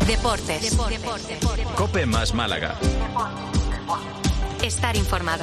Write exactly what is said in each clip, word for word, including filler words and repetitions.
Deportes. Deportes. Deportes. COPE más Málaga. Estar informado.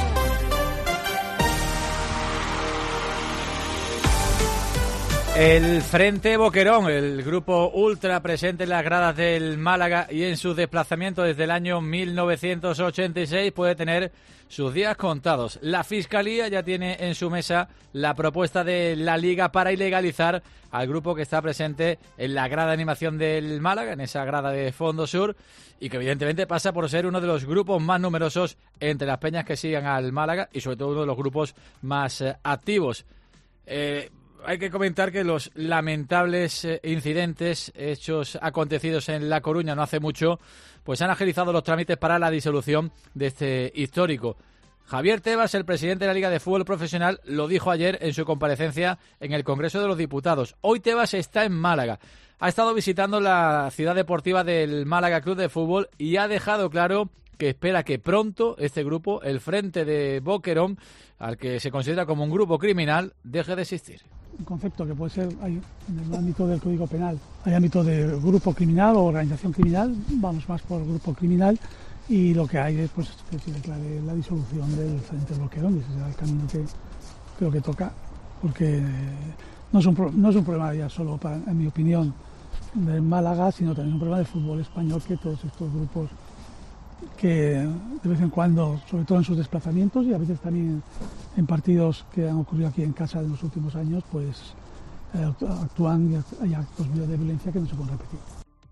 El Frente Boquerón, el grupo ultra presente en las gradas del Málaga y en sus desplazamientos desde el año mil novecientos ochenta y seis, puede tener sus días contados. La Fiscalía ya tiene en su mesa la propuesta de la Liga para ilegalizar al grupo que está presente en la grada de animación del Málaga, en esa grada de Fondo Sur, y que evidentemente pasa por ser uno de los grupos más numerosos entre las peñas que sigan al Málaga y sobre todo uno de los grupos más eh, activos. Eh... Hay que comentar que los lamentables incidentes, hechos acontecidos en La Coruña no hace mucho, pues han agilizado los trámites para la disolución de este histórico. Javier Tebas, el presidente de la Liga de Fútbol Profesional, lo dijo ayer en su comparecencia en el Congreso de los Diputados. Hoy Tebas está en Málaga. Ha estado visitando la ciudad deportiva del Málaga Club de Fútbol y ha dejado claro que espera que pronto este grupo, el Frente de Boquerón, al que se considera como un grupo criminal, deje de existir. Un concepto que puede ser, hay, en el ámbito del Código Penal, hay ámbito de grupo criminal o organización criminal, vamos más por grupo criminal, y lo que hay es pues, que se declare la disolución del Frente de Boquerón, y ese será el camino que creo que toca, porque no es un, no es un problema ya solo, para, en mi opinión, de Málaga, sino también un problema del fútbol español, que todos estos grupos que de vez en cuando, sobre todo en sus desplazamientos y a veces también en partidos que han ocurrido aquí en casa en los últimos años, pues eh, actúan y hay actos de violencia que no se pueden repetir.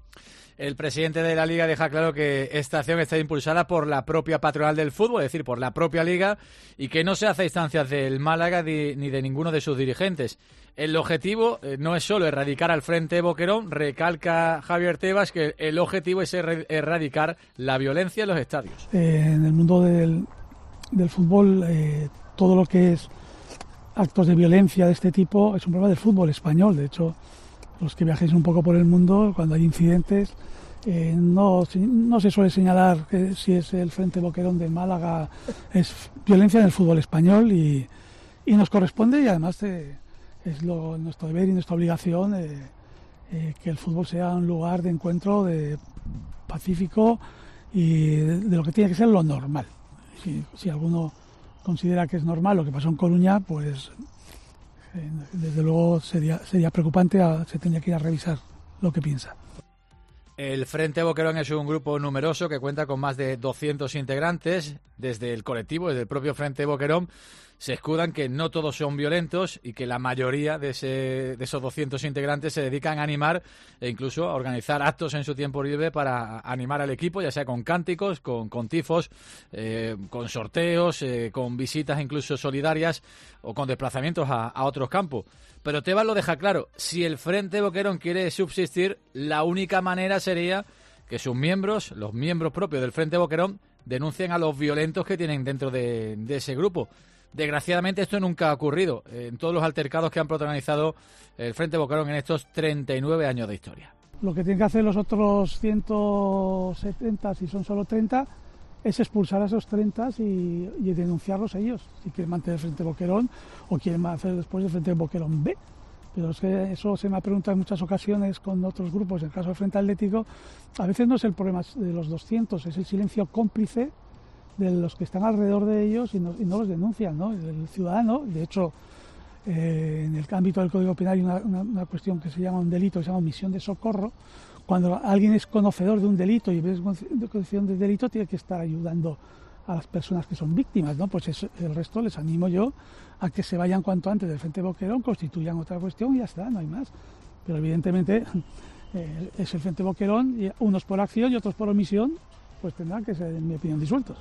El presidente de la Liga deja claro que esta acción está impulsada por la propia patronal del fútbol, es decir, por la propia Liga, y que no se hace a instancias del Málaga ni, ni de ninguno de sus dirigentes. El objetivo eh, no es solo erradicar al Frente Boquerón, recalca Javier Tebas que el objetivo es er- erradicar la violencia en los estadios. Eh, en el mundo del, del fútbol, eh, todo lo que es actos de violencia de este tipo es un problema del fútbol español. De hecho, los que viajéis un poco por el mundo, cuando hay incidentes, eh, no, no se suele señalar que si es el Frente Boquerón de Málaga, es violencia en el fútbol español y, y nos corresponde, y además eh, es lo, nuestro deber y nuestra obligación eh, eh, que el fútbol sea un lugar de encuentro de pacífico y de, de lo que tiene que ser lo normal. Si, si alguno considera que es normal lo que pasó en Coruña, pues eh, desde luego sería, sería preocupante, a, se tendría que ir a revisar lo que piensa. El Frente Boquerón es un grupo numeroso que cuenta con más de doscientos integrantes. Desde el colectivo, desde el propio Frente Boquerón, se escudan que no todos son violentos y que la mayoría de, ese, de esos doscientos integrantes se dedican a animar e incluso a organizar actos en su tiempo libre para animar al equipo, ya sea con cánticos, con, con tifos, eh, con sorteos, eh, con visitas incluso solidarias o con desplazamientos a, a otros campos. Pero Tebas lo deja claro, si el Frente Boquerón quiere subsistir, la única manera sería que sus miembros, los miembros propios del Frente Boquerón, denuncien a los violentos que tienen dentro de, de ese grupo. Desgraciadamente esto nunca ha ocurrido en todos los altercados que han protagonizado el Frente Boquerón en estos treinta y nueve años de historia. Lo que tienen que hacer los otros ciento setenta, si son solo treinta, es expulsar a esos treinta y, y denunciarlos a ellos, si quieren mantener el Frente Boquerón o quieren hacer después el Frente Boquerón B. Pero es que eso se me ha preguntado en muchas ocasiones con otros grupos. En el caso del Frente Atlético, a veces no es el problema de los doscientos, es el silencio cómplice de los que están alrededor de ellos y no, y no los denuncian, ¿no? El ciudadano, de hecho, eh, en el ámbito del Código Penal hay una, una, una cuestión que se llama un delito, que se llama omisión de socorro. Cuando alguien es conocedor de un delito y ve conocimiento del delito, tiene que estar ayudando a las personas que son víctimas, ¿no? Pues eso, el resto les animo yo a que se vayan cuanto antes del Frente Boquerón, constituyan otra cuestión y ya está, no hay más. Pero evidentemente eh, es el Frente Boquerón, y unos por acción y otros por omisión, pues tendrán que ser, en mi opinión, disueltos.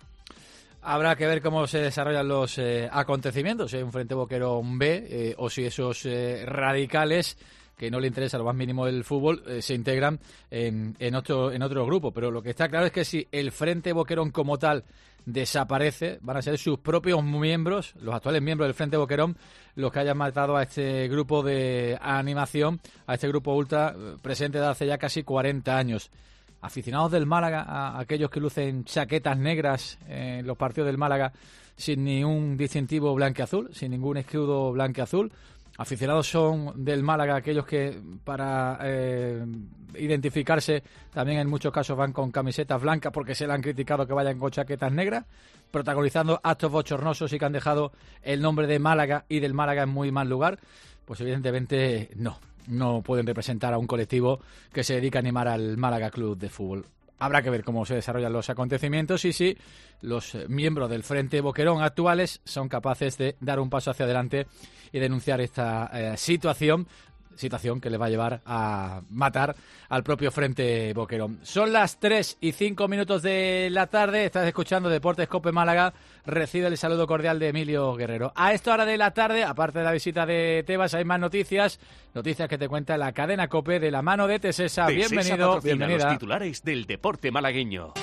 Habrá que ver cómo se desarrollan los eh, acontecimientos, si hay un Frente Boquerón B eh, o si esos eh, radicales que no le interesa lo más mínimo el fútbol, eh, se integran en, en, otro, en otro grupo. Pero lo que está claro es que si el Frente Boquerón como tal desaparece, van a ser sus propios miembros, los actuales miembros del Frente Boquerón, los que hayan matado a este grupo de animación, a este grupo ultra presente de hace ya casi cuarenta años. Aficionados del Málaga, a aquellos que lucen chaquetas negras en los partidos del Málaga sin ningún distintivo blanqueazul, sin ningún escudo blanqueazul, aficionados son del Málaga aquellos que para eh, identificarse también en muchos casos van con camisetas blancas porque se le han criticado que vayan con chaquetas negras, protagonizando actos bochornosos y que han dejado el nombre de Málaga y del Málaga en muy mal lugar, pues evidentemente no, no pueden representar a un colectivo que se dedica a animar al Málaga Club de Fútbol. Habrá que ver cómo se desarrollan los acontecimientos y si los miembros del Frente Boquerón actuales son capaces de dar un paso hacia adelante y denunciar esta eh, situación, situación que le va a llevar a matar al propio Frente Boquerón. Son las tres y cinco minutos de la tarde, estás escuchando Deportes COPE Málaga, recibe el saludo cordial de Emilio Guerrero. A esta hora de la tarde, aparte de la visita de Tebas, hay más noticias, noticias que te cuenta la cadena COPE de la mano de Tesesa. Bienvenido, bienvenida. Los titulares del deporte malagueño.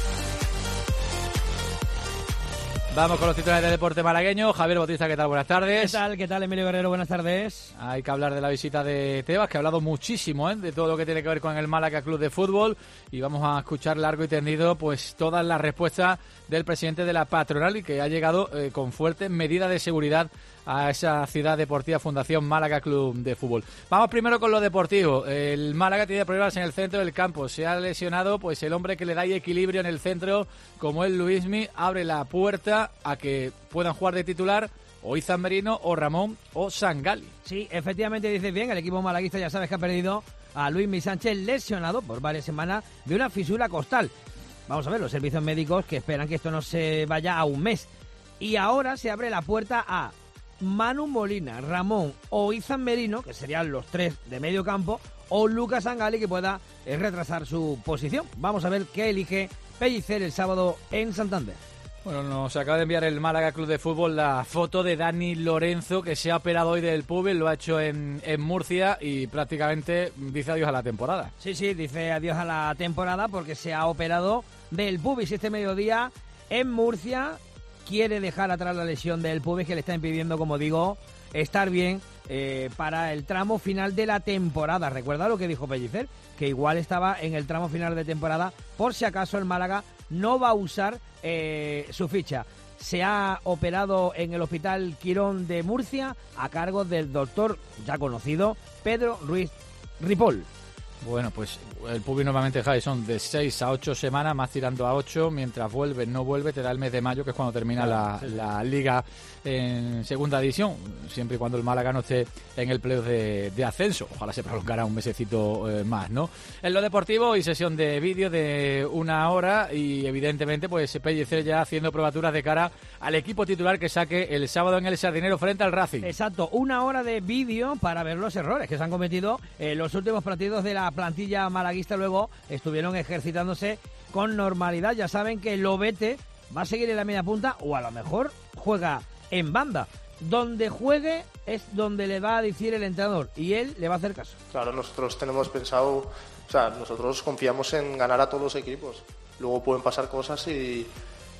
Vamos con los titulares del deporte malagueño. Javier Bautista, ¿qué tal? Buenas tardes. ¿Qué tal? ¿Qué tal, Emilio Guerrero? Buenas tardes. Hay que hablar de la visita de Tebas, que ha hablado muchísimo, ¿eh? de todo lo que tiene que ver con el Málaga Club de Fútbol, y vamos a escuchar largo y tendido pues todas las respuestas del presidente de la patronal y que ha llegado eh, con fuertes medidas de seguridad a esa ciudad deportiva Fundación Málaga Club de Fútbol. Vamos primero con lo deportivo. El Málaga tiene problemas en el centro del campo. Se ha lesionado pues el hombre que le da equilibrio en el centro, como es Luismi. Abre la puerta a que puedan jugar de titular o Izan Merino o Ramón o Sangali. Sí, efectivamente dices bien, el equipo malaguista ya sabes que ha perdido a Luismi Sánchez, lesionado por varias semanas de una fisura costal. Vamos a ver, los servicios médicos que esperan que esto no se vaya a un mes. Y ahora se abre la puerta a Manu Molina, Ramón o Izan Merino, que serían los tres de medio campo, o Lucas Sangali, que pueda eh, retrasar su posición. Vamos a ver qué elige Pellicer el sábado en Santander. Bueno, nos acaba de enviar el Málaga Club de Fútbol la foto de Dani Lorenzo, que se ha operado hoy del pubis, lo ha hecho en, en Murcia y prácticamente dice adiós a la temporada. Sí, sí, dice adiós a la temporada porque se ha operado del pubis este mediodía en Murcia. Quiere dejar atrás la lesión del pubis que le está impidiendo, como digo, estar bien eh, para el tramo final de la temporada. Recuerda lo que dijo Pellicer, que igual estaba en el tramo final de temporada por si acaso el Málaga no va a usar eh, su ficha. Se ha operado en el Hospital Quirón de Murcia a cargo del doctor ya conocido Pedro Ruiz Ripoll. Bueno, pues el pubis normalmente, Javi, son de seis a ocho semanas, más tirando a ocho, mientras vuelve, no vuelve, te da el mes de mayo, que es cuando termina la, la Liga en segunda división, siempre y cuando el Málaga no esté en el playoff de, de ascenso. Ojalá se prolongara un mesecito eh, más, ¿no? En lo deportivo, y sesión de vídeo de una hora, y evidentemente, pues Pellicer ya haciendo probaturas de cara al equipo titular que saque el sábado en el Sardinero frente al Racing. Exacto, una hora de vídeo para ver los errores que se han cometido en los últimos partidos de la plantilla malaguista. Luego estuvieron ejercitándose con normalidad. Ya saben que Lobete va a seguir en la media punta o a lo mejor juega en banda. Donde juegue es donde le va a decir el entrenador y él le va a hacer caso. Claro, nosotros tenemos pensado, o sea, nosotros confiamos en ganar a todos los equipos. Luego pueden pasar cosas y,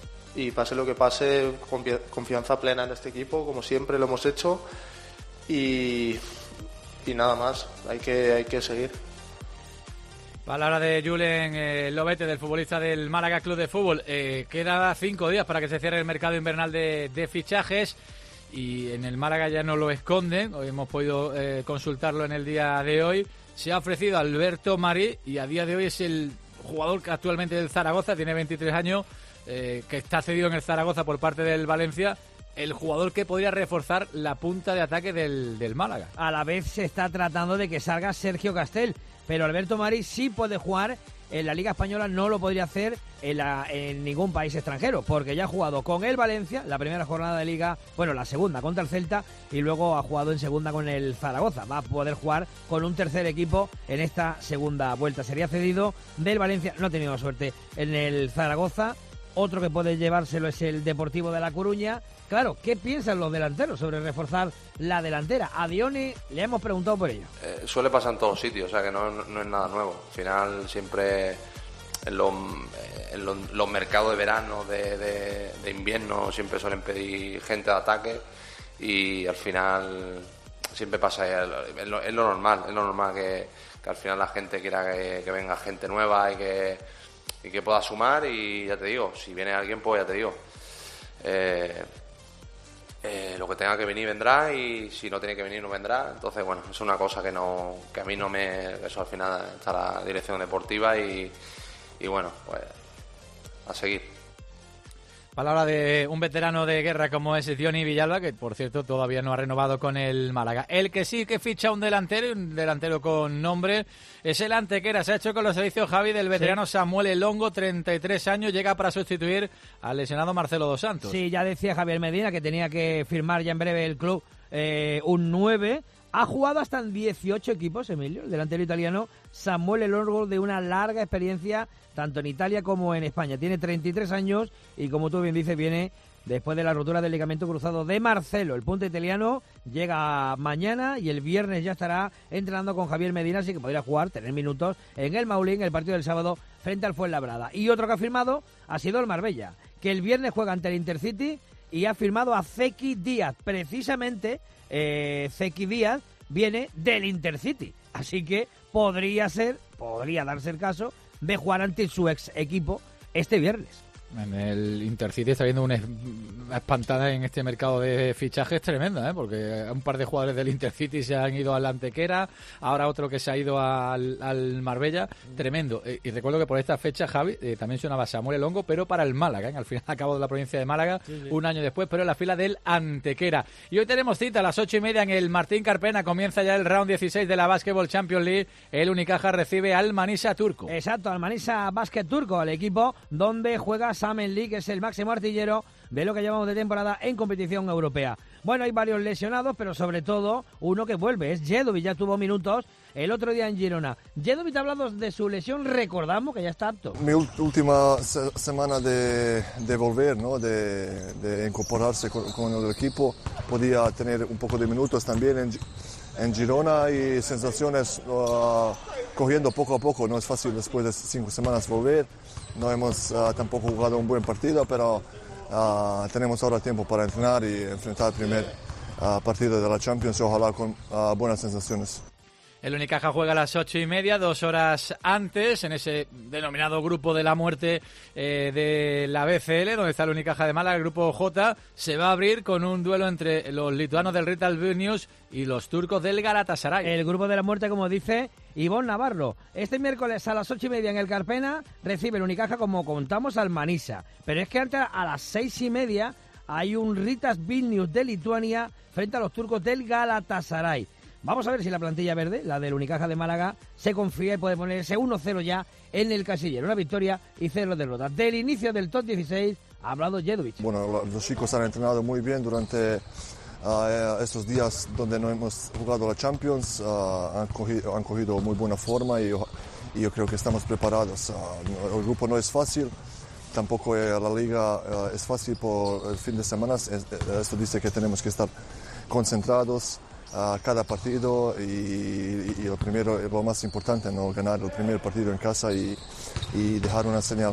y pase lo que pase, confianza plena en este equipo, como siempre lo hemos hecho, y, y nada más, hay que, hay que seguir. Palabra de Julen eh, Lobete, del futbolista del Málaga Club de Fútbol. Eh, queda cinco días para que se cierre el mercado invernal de, de fichajes y en el Málaga ya no lo esconden. Hoy hemos podido eh, consultarlo en el día de hoy. Se ha ofrecido a Alberto Marí y a día de hoy es el jugador que actualmente del Zaragoza, tiene veintitrés años, eh, que está cedido en el Zaragoza por parte del Valencia. El jugador que podría reforzar la punta de ataque del, del Málaga. A la vez se está tratando de que salga Sergio Castel, pero Alberto Marí sí puede jugar en la Liga Española, no lo podría hacer en, la, en ningún país extranjero, porque ya ha jugado con el Valencia, la primera jornada de Liga, bueno, la segunda contra el Celta, y luego ha jugado en segunda con el Zaragoza. Va a poder jugar con un tercer equipo en esta segunda vuelta. Sería cedido del Valencia, no ha tenido suerte en el Zaragoza. Otro que puede llevárselo es el Deportivo de La Coruña. Claro, ¿qué piensan los delanteros sobre reforzar la delantera? A Dioni le hemos preguntado por ello. Eh, suele pasar en todos sitios, o sea que no, no es nada nuevo. Al final siempre en los, en los, los mercados de verano, de, de, de invierno, siempre suelen pedir gente de ataque y al final siempre pasa, es lo, es lo normal, es lo normal que, que al final la gente quiera que, que venga gente nueva y que, y que pueda sumar, y ya te digo, si viene alguien, pues ya te digo. Eh, eh, lo que tenga que venir vendrá, y si no tiene que venir no vendrá. Entonces, bueno, es una cosa que no que a mí no me... Eso al final está la dirección deportiva y, y bueno, pues a seguir. Palabra de un veterano de guerra como es Diony Villalba, que por cierto todavía no ha renovado con el Málaga. El que sí que ficha un delantero, un delantero con nombre, es el Antequera. Se ha hecho con los servicios, Javi, del veterano sí. Samuel Elongo, treinta y tres años, llega para sustituir al lesionado Marcelo Dos Santos. Sí, ya decía Javier Medina que tenía que firmar ya en breve el club eh, un nueve. Ha jugado hasta en dieciocho equipos, Emilio, el delantero italiano Samuel Elongo, de una larga experiencia tanto en Italia como en España. Tiene treinta y tres años y, como tú bien dices, viene después de la rotura del ligamento cruzado de Marcelo. El punta italiano llega mañana y el viernes ya estará entrenando con Javier Medina, así que podría jugar, tener minutos en el Maulín, el partido del sábado frente al Fuenlabrada. Y otro que ha firmado ha sido el Marbella, que el viernes juega ante el Intercity y ha firmado a Zeki Díaz. Precisamente eh, Zeki Díaz viene del Intercity, así que podría ser, podría darse el caso de jugar ante su ex equipo este viernes. En el Intercity está viendo una espantada en este mercado de fichajes tremenda, ¿eh? Porque un par de jugadores del Intercity se han ido al Antequera, ahora otro que se ha ido al, al Marbella, tremendo. Eh, y recuerdo que por esta fecha, Javi, eh, también sonaba Samuel Elongo, pero para el Málaga, ¿eh? Al final acabó de la provincia de Málaga, sí, sí. un año después, pero en la fila del Antequera. Y hoy tenemos cita a las ocho y media en el Martín Carpena, comienza ya el round dieciséis de la Basketball Champions League, el Unicaja recibe al Manisa turco. Exacto, al Manisa Basket turco, el equipo donde juega Samen Lee, que es el máximo artillero de lo que llevamos de temporada en competición europea. Bueno, hay varios lesionados, pero sobre todo uno que vuelve, es Jedovic, ya tuvo minutos el otro día en Girona. Jedovic ha hablado de su lesión, recordamos que ya está apto. Mi última se semana de, de volver, ¿no? de, de incorporarse con, con el equipo, podía tener un poco de minutos también en, en Girona y sensaciones uh, cogiendo poco a poco. No es fácil después de cinco semanas volver. No hemos uh, tampoco jugado un buen partido, pero uh, tenemos ahora tiempo para entrenar y enfrentar el primer uh, partido de la Champions y ojalá con uh, buenas sensaciones. El Unicaja juega a las ocho y media, dos horas antes, en ese denominado grupo de la muerte eh, de la B C L, donde está el Unicaja de Málaga. El grupo J se va a abrir con un duelo entre los lituanos del Rital Vilnius y los turcos del Galatasaray. El grupo de la muerte, como dice Ivonne Navarro. Este miércoles a las ocho y media en el Carpena recibe el Unicaja, como contamos, al Manisa. Pero es que antes, a las seis y media, hay un Ritas Vilnius de Lituania frente a los turcos del Galatasaray. Vamos a ver si la plantilla verde, la del Unicaja de Málaga, se confía y puede ponerse uno cero ya en el casillero. Una victoria y cero derrotas. Del inicio del top dieciséis ha hablado Jedovic. Bueno, los chicos han entrenado muy bien durante uh, estos días donde no hemos jugado la Champions. Uh, han, cogido, han cogido muy buena forma y yo, y yo creo que estamos preparados. Uh, el grupo no es fácil. Tampoco eh, la liga uh, es fácil por el fin de semana. Es, esto dice que tenemos que estar concentrados a cada partido y, y, y lo primero, lo más importante, no ganar el primer partido en casa y, y dejar una señal.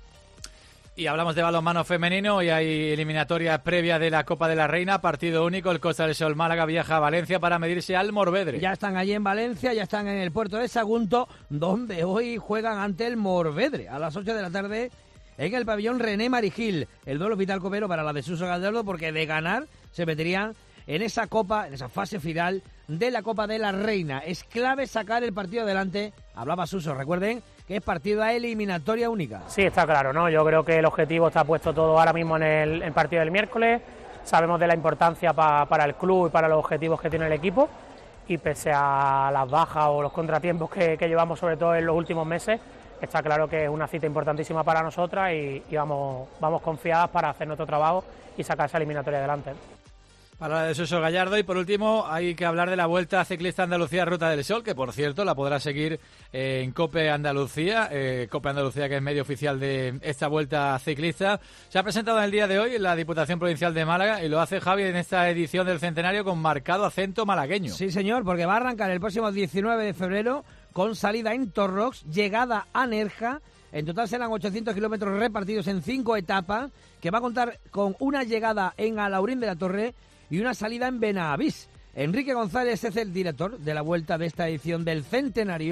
Y hablamos de balonmano femenino y hay eliminatoria previa de la Copa de la Reina, partido único. El Costa del Sol Málaga viaja a Valencia para medirse al Morvedre. Ya están allí en Valencia, ya están en el puerto de Sagunto, donde hoy juegan ante el Morvedre a las ocho de la tarde en el pabellón René Marigil. El duelo vital copero para la de Suso Gallardo, porque de ganar se meterían en esa copa, en esa fase final de la Copa de la Reina. Es clave sacar el partido adelante. Hablaba Suso, recuerden que es partido a eliminatoria única. Sí, está claro, ¿no? Yo creo que el objetivo está puesto todo ahora mismo en el, en el partido del miércoles. Sabemos de la importancia pa, para el club y para los objetivos que tiene el equipo. Y pese a las bajas o los contratiempos que, que llevamos, sobre todo en los últimos meses, está claro que es una cita importantísima para nosotras y, y vamos, vamos confiadas para hacer nuestro trabajo y sacar esa eliminatoria adelante. Para de Suso Gallardo. Y por último hay que hablar de la Vuelta Ciclista Andalucía Ruta del Sol, que por cierto la podrá seguir eh, en COPE Andalucía, eh, COPE Andalucía, que es medio oficial de esta Vuelta Ciclista. Se ha presentado en el día de hoy en la Diputación Provincial de Málaga y lo hace Javi en esta edición del centenario con marcado acento malagueño. Sí, señor, porque va a arrancar el próximo diecinueve de febrero con salida en Torrox, llegada a Nerja. En total serán ochocientos kilómetros repartidos en cinco etapas, que va a contar con una llegada en Alaurín de la Torre y una salida en Benavís. Enrique González es el director de la Vuelta de esta edición del centenario,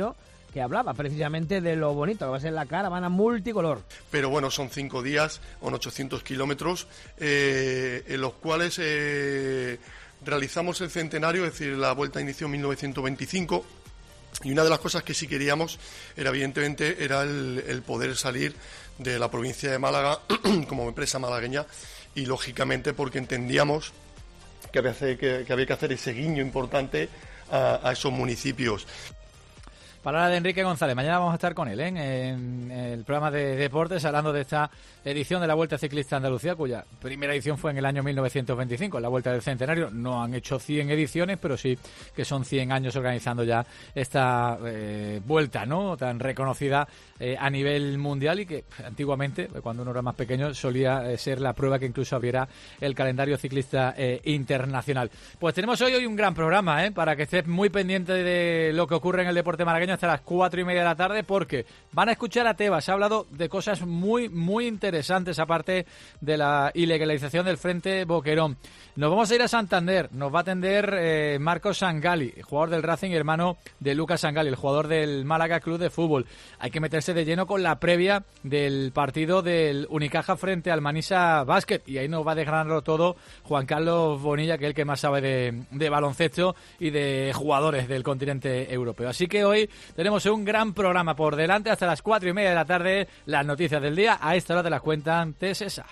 que hablaba precisamente de lo bonito que va a ser la caravana multicolor. Pero bueno, son cinco días, son ochocientos kilómetros, eh, en los cuales eh, realizamos el centenario, es decir, la vuelta inició en mil novecientos veinticinco, y una de las cosas que sí queríamos era, evidentemente, era el, el poder salir de la provincia de Málaga como empresa malagueña, y lógicamente porque entendíamos que había, que, que había que hacer ese guiño importante a, a esos municipios. Palabra de Enrique González. Mañana vamos a estar con él, ¿eh? en el programa de deportes, hablando de esta edición de la Vuelta Ciclista Andalucía, cuya primera edición fue en el año mil novecientos veinticinco, en la Vuelta del Centenario. No han hecho cien ediciones, pero sí que son cien años organizando ya esta eh, vuelta, ¿no?, tan reconocida eh, a nivel mundial, y que antiguamente, cuando uno era más pequeño, solía eh, ser la prueba que incluso abriera el calendario ciclista eh, internacional. Pues tenemos hoy, hoy un gran programa, ¿eh?, para que estés muy pendiente de lo que ocurre en el deporte malagueño hasta las cuatro y media de la tarde, porque van a escuchar a Tebas. Se ha hablado de cosas muy, muy interesantes, aparte de la ilegalización del Frente Boquerón. Nos vamos a ir a Santander. Nos va a atender eh, Marcos Sangali, jugador del Racing y hermano de Lucas Sangali, el jugador del Málaga Club de Fútbol. Hay que meterse de lleno con la previa del partido del Unicaja frente al Manisa Basket, y ahí nos va a desgranarlo todo Juan Carlos Bonilla, que es el que más sabe de, de baloncesto y de jugadores del continente europeo. Así que hoy tenemos un gran programa por delante hasta las cuatro y media de la tarde. Las noticias del día a esta hora te las cuentan Tesesa.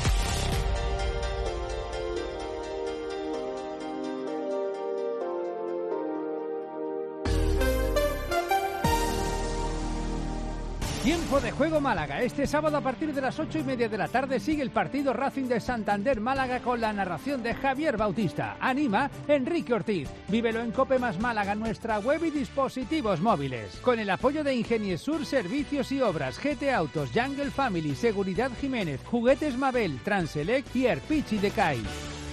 Tiempo de juego Málaga. Este sábado a partir de las ocho y media de la tarde sigue el partido Racing de Santander Málaga con la narración de Javier Bautista. Anima Enrique Ortiz. Vívelo en Cope Más Málaga, nuestra web y dispositivos móviles. Con el apoyo de Ingeniesur Servicios y Obras, G T Autos, Jungle Family, Seguridad Jiménez, Juguetes Mabel, Transelec y Erpichi Decay.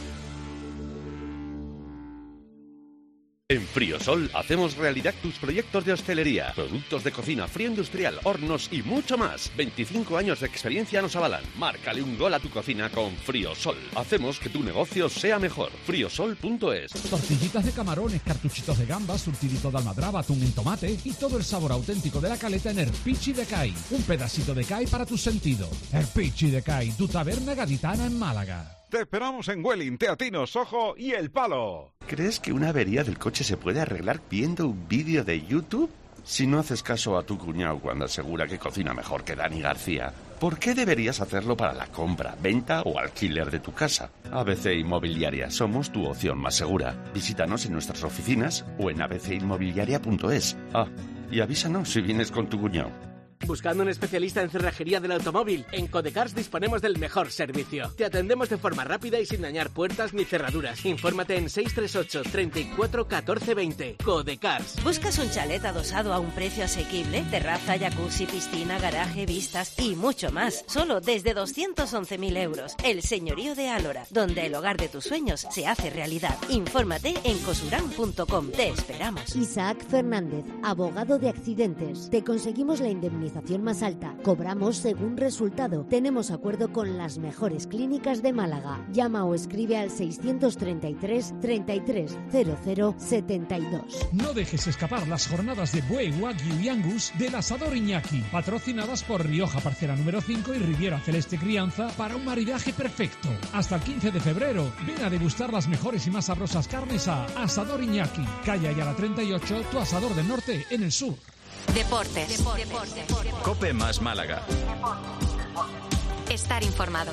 En Friosol hacemos realidad tus proyectos de hostelería, productos de cocina, frío industrial, hornos y mucho más. veinticinco años de experiencia nos avalan. Márcale un gol a tu cocina con Friosol. Hacemos que tu negocio sea mejor. friosol punto es. Tortillitas de camarones, cartuchitos de gambas, surtidito de almadraba, atún en tomate y todo el sabor auténtico de la caleta en Erpichi Decay. Un pedacito de Cay para tus sentidos. Erpichi Decay, tu taberna gaditana en Málaga. Te esperamos en Welling, Teatinos, Sojo y El Palo. ¿Crees que una avería del coche se puede arreglar viendo un vídeo de YouTube? Si no haces caso a tu cuñado cuando asegura que cocina mejor que Dani García, ¿por qué deberías hacerlo para la compra, venta o alquiler de tu casa? A B C Inmobiliaria, somos tu opción más segura. Visítanos en nuestras oficinas o en a b c inmobiliaria punto es. Ah, y avísanos si vienes con tu cuñado. ¿Buscando un especialista en cerrajería del automóvil? En Codecars disponemos del mejor servicio. Te atendemos de forma rápida y sin dañar puertas ni cerraduras. Infórmate en seis tres ocho, treinta y cuatro, catorce, veinte. Codecars. ¿Buscas un chalet adosado a un precio asequible? Terraza, jacuzzi, piscina, garaje, vistas y mucho más. Solo desde doscientos once mil euros. El señorío de Álora, donde el hogar de tus sueños se hace realidad. Infórmate en cosurán punto com. Te esperamos. Isaac Fernández, abogado de accidentes. Te conseguimos la indemnización más alta. Cobramos según resultado. Tenemos acuerdo con las mejores clínicas de Málaga. Llama o escribe al seiscientos treinta y tres, treinta y tres, cero cero, setenta y dos. No dejes escapar las jornadas de Buey, Wagyu y Angus del Asador Iñaki, patrocinadas por Rioja Parcela número cinco y Riviera Celeste Crianza, para un maridaje perfecto. Hasta el quince de febrero, ven a degustar las mejores y más sabrosas carnes a Asador Iñaki, calle Ayala treinta y ocho, tu asador del norte en el sur. Deportes. Deportes. Deportes. Cope Más Málaga. Estar informado.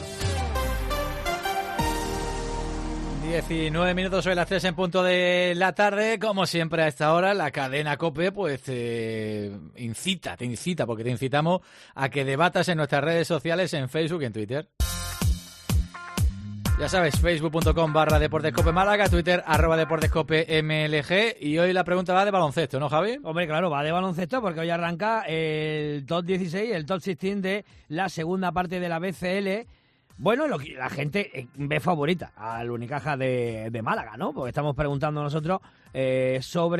diecinueve minutos sobre las tres en punto de la tarde. Como siempre a esta hora, la cadena COPE pues te incita, te incita, porque te incitamos a que debatas en nuestras redes sociales, en Facebook y en Twitter. Ya sabes, facebook punto com barra Deportescope Málaga, Twitter arroba Deportescope M L G, y hoy la pregunta va de baloncesto, ¿no, Javi? Hombre, claro, va de baloncesto porque hoy arranca el top dieciséis, el top dieciséis de la segunda parte de la B C L. Bueno, lo que la gente ve favorita al Unicaja de, de Málaga, ¿no? Porque estamos preguntando nosotros eh, sobre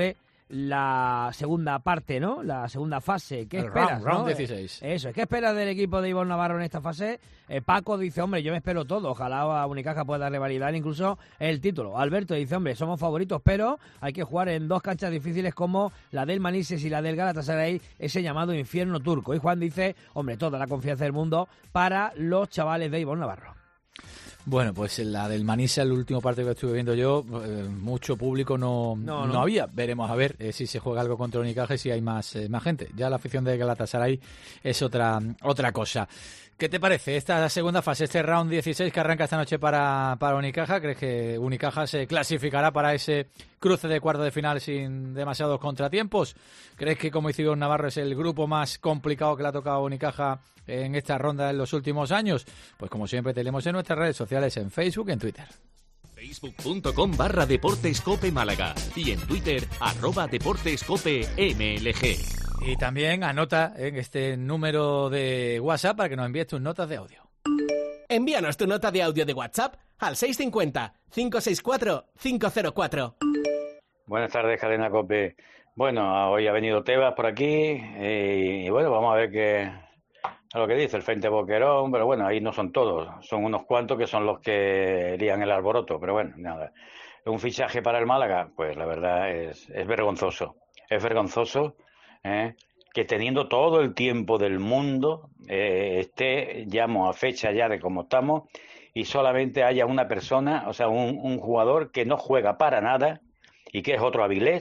la segunda parte, ¿no? La segunda fase. ¿Qué el esperas? Round, round ¿no? dieciséis. Eso, ¿qué esperas del equipo de Ivonne Navarro en esta fase? Eh, Paco dice, hombre, yo me espero todo. Ojalá a Unicaja pueda revalidar incluso el título. Alberto dice, hombre, somos favoritos, pero hay que jugar en dos canchas difíciles como la del Manises y la del Galatasaray, ese llamado infierno turco. Y Juan dice, hombre, toda la confianza del mundo para los chavales de Ivonne Navarro. Bueno, pues la del Manisa, el último partido que estuve viendo yo, eh, mucho público no, no, no. no había. Veremos a ver eh, si se juega algo contra Unicaja y si hay más, eh, más gente. Ya la afición de Galatasaray es otra, otra cosa. ¿Qué te parece esta segunda fase, este round dieciséis que arranca esta noche para, para Unicaja? ¿Crees que Unicaja se clasificará para ese cruce de cuarto de final sin demasiados contratiempos? ¿Crees que, como dice Ivonne Navarro, es el grupo más complicado que le ha tocado a Unicaja en esta ronda en los últimos años? Pues como siempre tenemos en nuestras redes sociales, en Facebook y en Twitter. Facebook.com barra Deportescope Málaga y en Twitter arroba Deportescope M L G. Y también anota en este número de WhatsApp para que nos envíes tus notas de audio. Envíanos tu nota de audio de WhatsApp al seis cinco cero, cinco seis cuatro, cinco cero cuatro. Buenas tardes, Cadena COPE. Bueno, hoy ha venido Tebas por aquí y, y bueno, vamos a ver qué a lo que dice el Frente Boquerón, pero bueno, ahí no son todos, son unos cuantos que son los que lían el alboroto, pero bueno, nada. Un fichaje para el Málaga, pues la verdad es, es vergonzoso, es vergonzoso ¿eh? que teniendo todo el tiempo del mundo eh, esté, llamo a fecha ya de cómo estamos, y solamente haya una persona, o sea, un, un jugador que no juega para nada, y que es otro Avilés,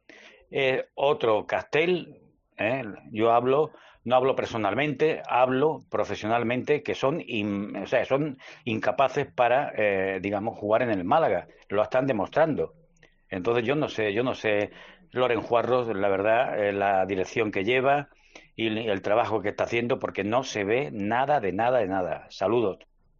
eh, otro Castel, ¿eh? yo hablo... No hablo personalmente, hablo profesionalmente, que son in, o sea, son incapaces para, eh, digamos, jugar en el Málaga. Lo están demostrando. Entonces yo no sé, yo no sé, Loren Juarros, la verdad, eh, la dirección que lleva y el trabajo que está haciendo, porque no se ve nada de nada de nada. Saludos.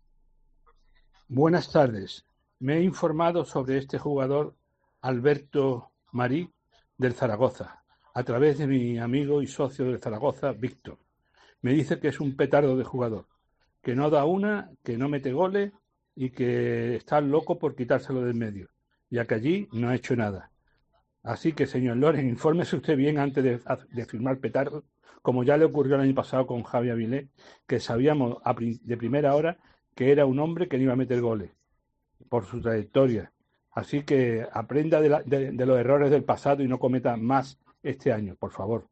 Buenas tardes. Me he informado sobre este jugador, Alberto Marí, del Zaragoza, a través de mi amigo y socio del Zaragoza, Víctor. Me dice que es un petardo de jugador, que no da una, que no mete goles y que está loco por quitárselo del medio, ya que allí no ha hecho nada. Así que, señor Loren, infórmese usted bien antes de, de firmar petardo, como ya le ocurrió el año pasado con Javi Avilés, que sabíamos a, de primera hora que era un hombre que no iba a meter goles por su trayectoria. Así que aprenda de, la, de, de los errores del pasado y no cometa más este año, por favor.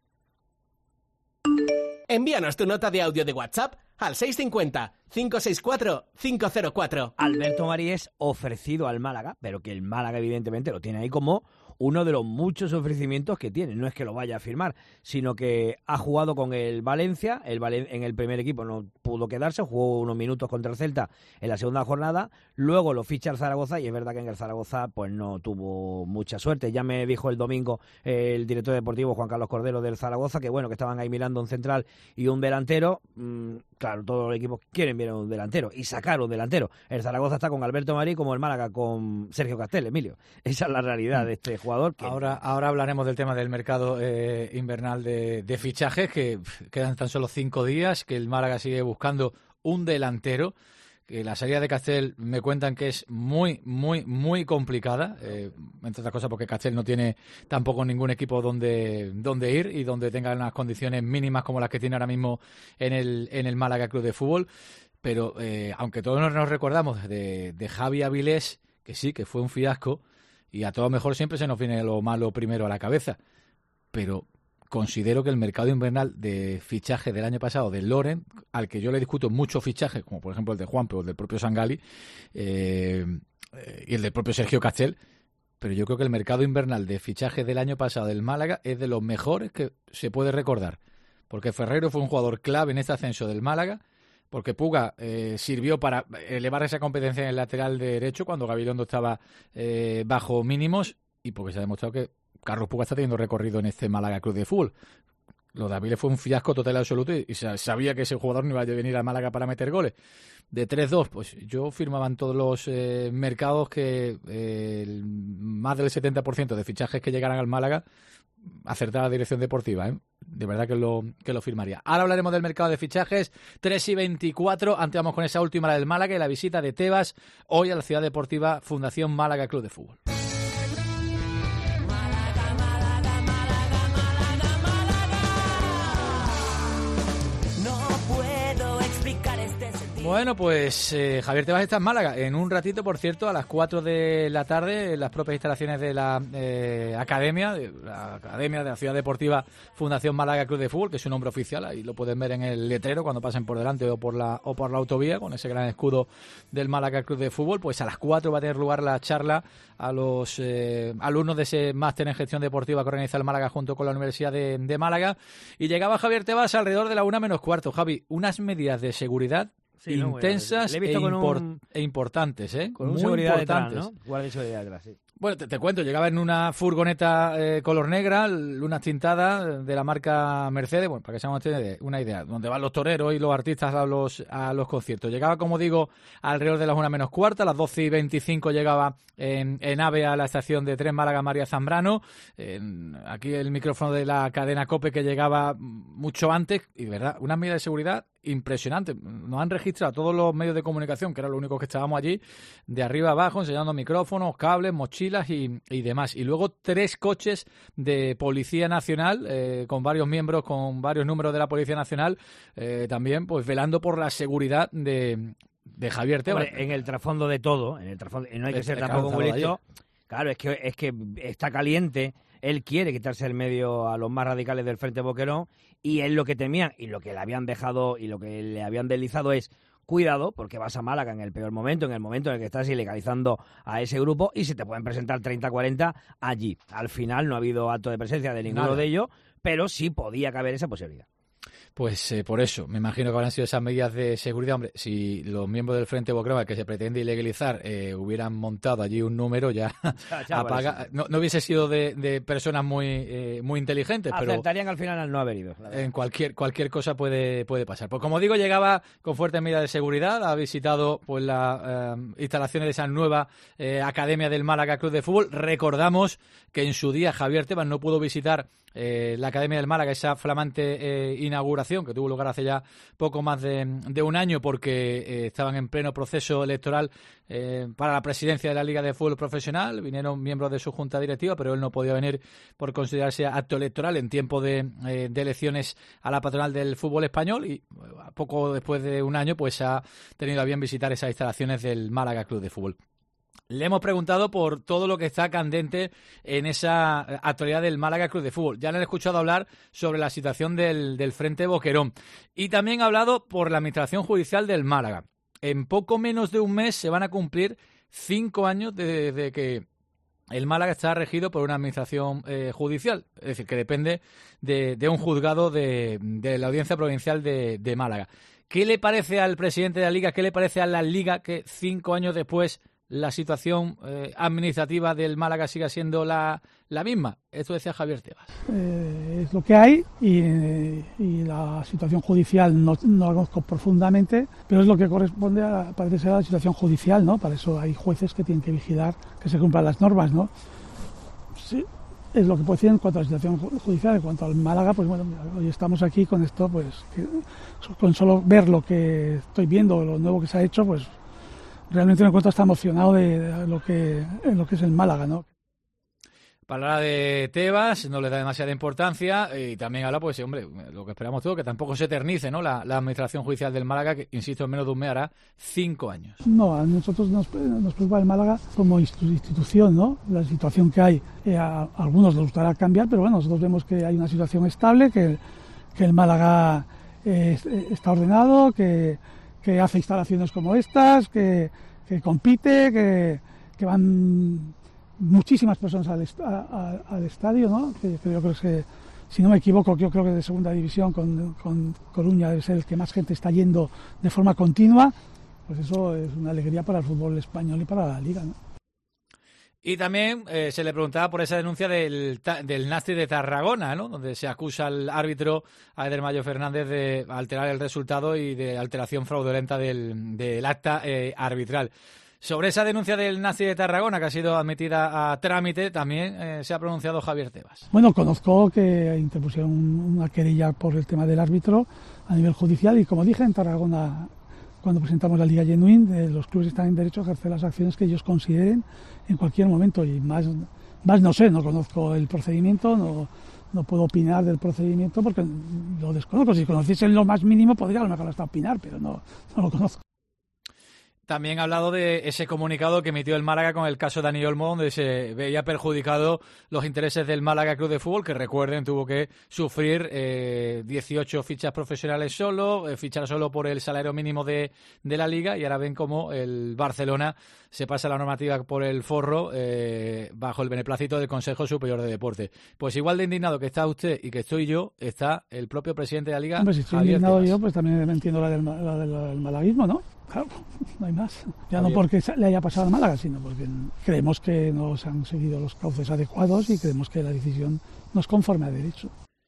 Envíanos tu nota de audio de WhatsApp al seis cinco cero, cinco seis cuatro, cinco cero cuatro. Alberto Marí es ofrecido al Málaga, pero que el Málaga evidentemente lo tiene ahí como uno de los muchos ofrecimientos que tiene. No es que lo vaya a firmar, sino que ha jugado con el Valencia, el Valen- en el primer equipo no pudo quedarse, jugó unos minutos contra el Celta en la segunda jornada, luego lo ficha el Zaragoza y es verdad que en el Zaragoza pues no tuvo mucha suerte. Ya me dijo el domingo el director deportivo Juan Carlos Cordero del Zaragoza que bueno, que estaban ahí mirando un central y un delantero. Mm, claro, todos los equipos quieren ver un delantero y sacar un delantero. El Zaragoza está con Alberto Marí como el Málaga con Sergio Castel, Emilio. Esa es la realidad de este jugador. Que... Ahora, ahora hablaremos del tema del mercado eh, invernal de, de fichajes, que pff, quedan tan solo cinco días, que el Málaga sigue buscando un delantero, que la salida de Castel me cuentan que es muy, muy, muy complicada, eh, entre otras cosas porque Castel no tiene tampoco ningún equipo donde, donde ir y donde tenga unas condiciones mínimas como las que tiene ahora mismo en el, en el Málaga Club de Fútbol, pero eh, aunque todos nos recordamos de, de Javi Avilés, que sí, que fue un fiasco, y a todo mejor siempre se nos viene lo malo primero a la cabeza. Pero considero que el mercado invernal de fichaje del año pasado de Loren, al que yo le discuto muchos fichajes, como por ejemplo el de Juanpe o el del propio Sangali, eh, eh, y el del propio Sergio Castel, pero yo creo que el mercado invernal de fichaje del año pasado del Málaga es de los mejores que se puede recordar. Porque Ferreiro fue un jugador clave en este ascenso del Málaga, porque Puga eh, sirvió para elevar esa competencia en el lateral derecho cuando Gabilondo estaba eh, bajo mínimos, y porque se ha demostrado que Carlos Puga está teniendo recorrido en este Málaga Club de Fútbol. Lo de Avilés fue un fiasco total y absoluto y, y sabía que ese jugador no iba a venir a Málaga para meter goles. De tres dos, pues yo firmaba en todos los eh, mercados que eh, el, más del setenta por ciento de fichajes que llegaran al Málaga acertar la dirección deportiva, ¿eh? De verdad que lo, que lo firmaría. Ahora hablaremos del mercado de fichajes, tres y veinticuatro, antes vamos con esa última, la del Málaga y la visita de Tebas hoy a la Ciudad Deportiva Fundación Málaga Club de Fútbol. Málaga, Málaga. Bueno, pues eh, Javier Tebas está en Málaga. En un ratito, por cierto, a las cuatro de la tarde, en las propias instalaciones de la eh, Academia, de la Academia de la Ciudad Deportiva Fundación Málaga Club de Fútbol, que es su nombre oficial. Ahí lo pueden ver en el letrero cuando pasen por delante o por la o por la autovía, con ese gran escudo del Málaga Club de Fútbol. Pues a las cuatro va a tener lugar la charla a los eh, alumnos de ese máster en gestión deportiva que organiza el Málaga junto con la Universidad de, de Málaga. Y llegaba Javier Tebas alrededor de la una menos cuarto. Javi, unas medidas de seguridad Sí, intensas no, bueno, e, import un, e importantes, ¿eh? Con un seguridad importantes. Detrás, ¿no? Guardia de seguridad detrás, sí. Bueno, te, te cuento, llegaba en una furgoneta eh, color negra, lunas tintadas de la marca Mercedes, bueno, para que se hagan una idea, donde van los toreros y los artistas a los a los conciertos. Llegaba, como digo, alrededor de las una menos cuarta, a las doce y veinticinco llegaba en, en AVE a la estación de tren Málaga María Zambrano. En, aquí el micrófono de la cadena COPE que llegaba mucho antes, y de verdad, una medida de seguridad impresionante. Nos han registrado todos los medios de comunicación, que era lo único que estábamos allí, de arriba abajo, enseñando micrófonos, cables, mochilas y, y demás. Y luego tres coches de Policía Nacional, eh, con varios miembros, con varios números de la Policía Nacional, eh, también pues velando por la seguridad de, de Javier Tebas. Hombre, en el trasfondo de todo, en el trasfondo, no hay que ser tampoco muy listo. Claro, es que, es que está caliente. Él quiere quitarse el medio a los más radicales del Frente Boquerón y él lo que temía y lo que le habían dejado y lo que le habían deslizado es cuidado porque vas a Málaga en el peor momento, en el momento en el que estás ilegalizando a ese grupo y se te pueden presentar treinta cuarenta allí. Al final no ha habido acto de presencia de ninguno Nada. de ellos, pero sí podía caber esa posibilidad. Pues eh, por eso, me imagino que habrán sido esas medidas de seguridad. Hombre, si los miembros del Frente Boquerón que se pretende ilegalizar eh, hubieran montado allí un número, ya, ya, ya apaga, no, no hubiese sido de, de personas muy eh, muy inteligentes. Acertarían pero al final al no haber ido. En cualquier cualquier cosa puede puede pasar. Pues como digo, llegaba con fuertes medidas de seguridad, ha visitado pues las eh, instalaciones de esa nueva eh, Academia del Málaga Club de Fútbol. Recordamos que en su día Javier Tebas no pudo visitar Eh, la Academia del Málaga, esa flamante eh, inauguración que tuvo lugar hace ya poco más de, de un año porque eh, estaban en pleno proceso electoral eh, para la presidencia de la Liga de Fútbol Profesional. Vinieron miembros de su junta directiva, pero él no podía venir por considerarse acto electoral en tiempo de, eh, de elecciones a la patronal del fútbol español y eh, poco después de un año pues ha tenido a bien visitar esas instalaciones del Málaga Club de Fútbol. Le hemos preguntado por todo lo que está candente en esa actualidad del Málaga Club de Fútbol. Ya le he escuchado hablar sobre la situación del, del Frente Boquerón. Y también ha hablado por la Administración Judicial del Málaga. En poco menos de un mes se van a cumplir cinco años desde de que el Málaga está regido por una administración eh, judicial. Es decir, que depende de, de un juzgado de, de la Audiencia Provincial de, de Málaga. ¿Qué le parece al presidente de la Liga? ¿Qué le parece a la Liga que cinco años después la situación eh, administrativa del Málaga siga siendo la, la misma? Esto decía Javier Tebas. Eh, es lo que hay y, eh, y la situación judicial no, no la conozco profundamente, pero es lo que corresponde a, parece ser a la situación judicial, ¿no? Para eso hay jueces que tienen que vigilar que se cumplan las normas, ¿no? Sí, es lo que puedo decir en cuanto a la situación judicial. En cuanto al Málaga, pues bueno, hoy estamos aquí con esto, pues que, con solo ver lo que estoy viendo, lo nuevo que se ha hecho, pues realmente me encuentro hasta emocionado de, de lo que en lo que es el Málaga, ¿no? Palabra de Tebas, no le da demasiada importancia y también habla, pues, hombre, lo que esperamos todos, que tampoco se eternice, ¿no? La, la Administración Judicial del Málaga, que, insisto, en menos de un mes hará cinco años. No, a nosotros nos, nos preocupa el Málaga como institución, ¿no? La situación que hay, eh, a, a algunos les gustará cambiar, pero bueno, nosotros vemos que hay una situación estable, que, que el Málaga eh, está ordenado, que que hace instalaciones como estas, que, que compite, que, que van muchísimas personas al, est- a, a, al estadio, ¿no? Que, que yo creo que, si no me equivoco, yo creo que de segunda división con, con Coruña debe ser el que más gente está yendo de forma continua, pues eso es una alegría para el fútbol español y para la Liga, ¿no? Y también eh, se le preguntaba por esa denuncia del, del Nasti de Tarragona, ¿no? Donde se acusa al árbitro, a Eder Mayo Fernández, de alterar el resultado y de alteración fraudulenta del, del acta eh, arbitral. Sobre esa denuncia del Nasti de Tarragona, que ha sido admitida a trámite, también eh, se ha pronunciado Javier Tebas. Bueno, conozco que interpusieron una querella por el tema del árbitro a nivel judicial y, como dije, en Tarragona, cuando presentamos la Liga Genuine, eh, los clubes están en derecho a ejercer las acciones que ellos consideren en cualquier momento y más, más no sé, no conozco el procedimiento, no, no puedo opinar del procedimiento porque lo desconozco. Si conociesen lo más mínimo podría a lo mejor hasta opinar, pero no, no lo conozco. También ha hablado de ese comunicado que emitió el Málaga con el caso de Dani Olmo, donde se veía perjudicado los intereses del Málaga Club de Fútbol, que recuerden, tuvo que sufrir eh, dieciocho fichas profesionales solo, eh, fichar solo por el salario mínimo de, de la Liga, y ahora ven cómo el Barcelona se pasa la normativa por el forro eh, bajo el beneplácito del Consejo Superior de Deporte. Pues igual de indignado que está usted y que estoy yo, está el propio presidente de la Liga. Hombre, si estoy Javier indignado Tebas. yo, pues también entiendo la del, la del malaguismo, ¿no? Claro, no hay más. Ya no porque le haya pasado al Málaga, sino porque creemos que no se han seguido los cauces adecuados y creemos que la decisión no es conforme a derecho.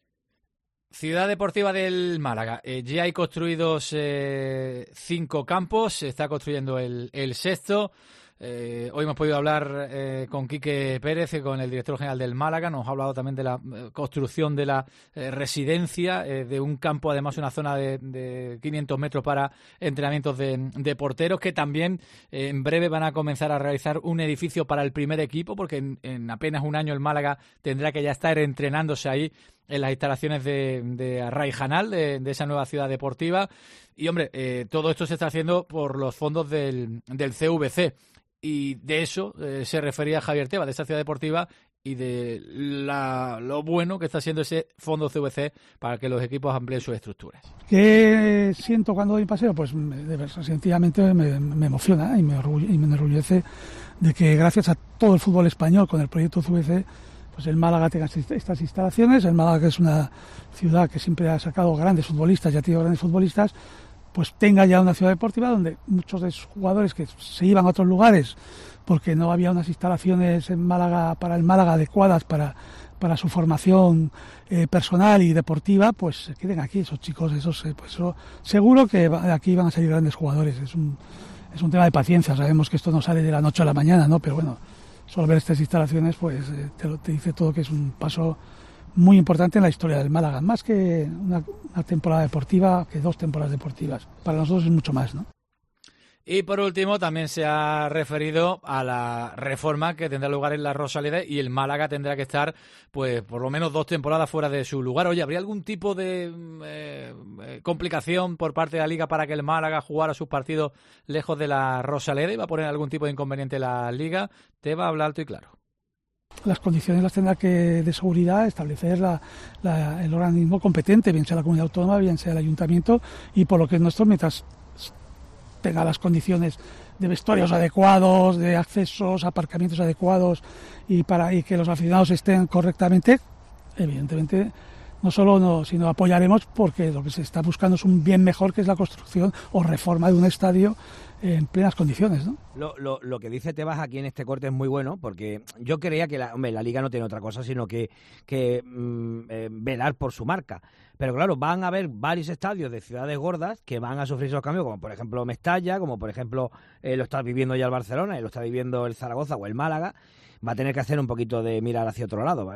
Ciudad Deportiva del Málaga. Eh, ya hay construidos eh, cinco campos, se está construyendo el, el sexto. Eh, hoy hemos podido hablar eh, con Quique Pérez, eh, con el director general del Málaga. Nos ha hablado también de la eh, construcción de la eh, residencia, eh, de un campo, además una zona de, de quinientos metros para entrenamientos de, de porteros, que también eh, en breve van a comenzar a realizar un edificio para el primer equipo, porque en, en apenas un año el Málaga tendrá que ya estar entrenándose ahí en las instalaciones de, de Arraijanal, de, de esa nueva ciudad deportiva. Y, hombre, eh, todo esto se está haciendo por los fondos del, del C V C. Y de eso eh, se refería Javier Tebas, de esa ciudad deportiva y de la, lo bueno que está haciendo ese fondo C V C para que los equipos amplíen sus estructuras. ¿Qué siento cuando doy un paseo? Pues de verdad, sencillamente me, me emociona y me, orgulle, y me enorgullece de que gracias a todo el fútbol español con el proyecto C V C, pues el Málaga tenga estas instalaciones. El Málaga, que es una ciudad que siempre ha sacado grandes futbolistas y ha tenido grandes futbolistas, pues tenga ya una ciudad deportiva donde muchos de sus jugadores que se iban a otros lugares porque no había unas instalaciones en Málaga para el Málaga adecuadas para, para su formación eh, personal y deportiva, pues se queden aquí esos chicos, esos pues eso, seguro que de aquí van a salir grandes jugadores. Es un, es un tema de paciencia, sabemos que esto no sale de la noche a la mañana, ¿no? Pero bueno, solo ver estas instalaciones pues eh, te, te dice todo que es un paso muy importante en la historia del Málaga, más que una, una temporada deportiva, que dos temporadas deportivas. Para nosotros es mucho más, ¿no? Y por último, también se ha referido a la reforma que tendrá lugar en la Rosaleda, y el Málaga tendrá que estar, pues, por lo menos dos temporadas fuera de su lugar. Oye, ¿habría algún tipo de eh, complicación por parte de la Liga para que el Málaga jugara sus partidos lejos de la Rosaleda? ¿Iba a poner algún tipo de inconveniente la Liga? Te va a hablar alto y claro. Las condiciones las tendrá que, de seguridad, establecer la, la, el organismo competente, bien sea la comunidad autónoma, bien sea el ayuntamiento, y por lo que nuestro, mientras tenga las condiciones de vestuarios adecuados, de accesos, aparcamientos adecuados y para y que los aficionados estén correctamente, evidentemente no solo no, sino apoyaremos, porque lo que se está buscando es un bien mejor, que es la construcción o reforma de un estadio en plenas condiciones, ¿no? Lo, lo, lo que dice Tebas aquí en este corte es muy bueno, porque yo creía que la, hombre, la Liga no tiene otra cosa sino que, que mm, eh, velar por su marca. Pero claro, van a haber varios estadios de ciudades gordas que van a sufrir esos cambios, como por ejemplo Mestalla, como por ejemplo eh, lo está viviendo ya el Barcelona y lo está viviendo el Zaragoza o el Málaga. Va a tener que hacer un poquito de mirar hacia otro lado.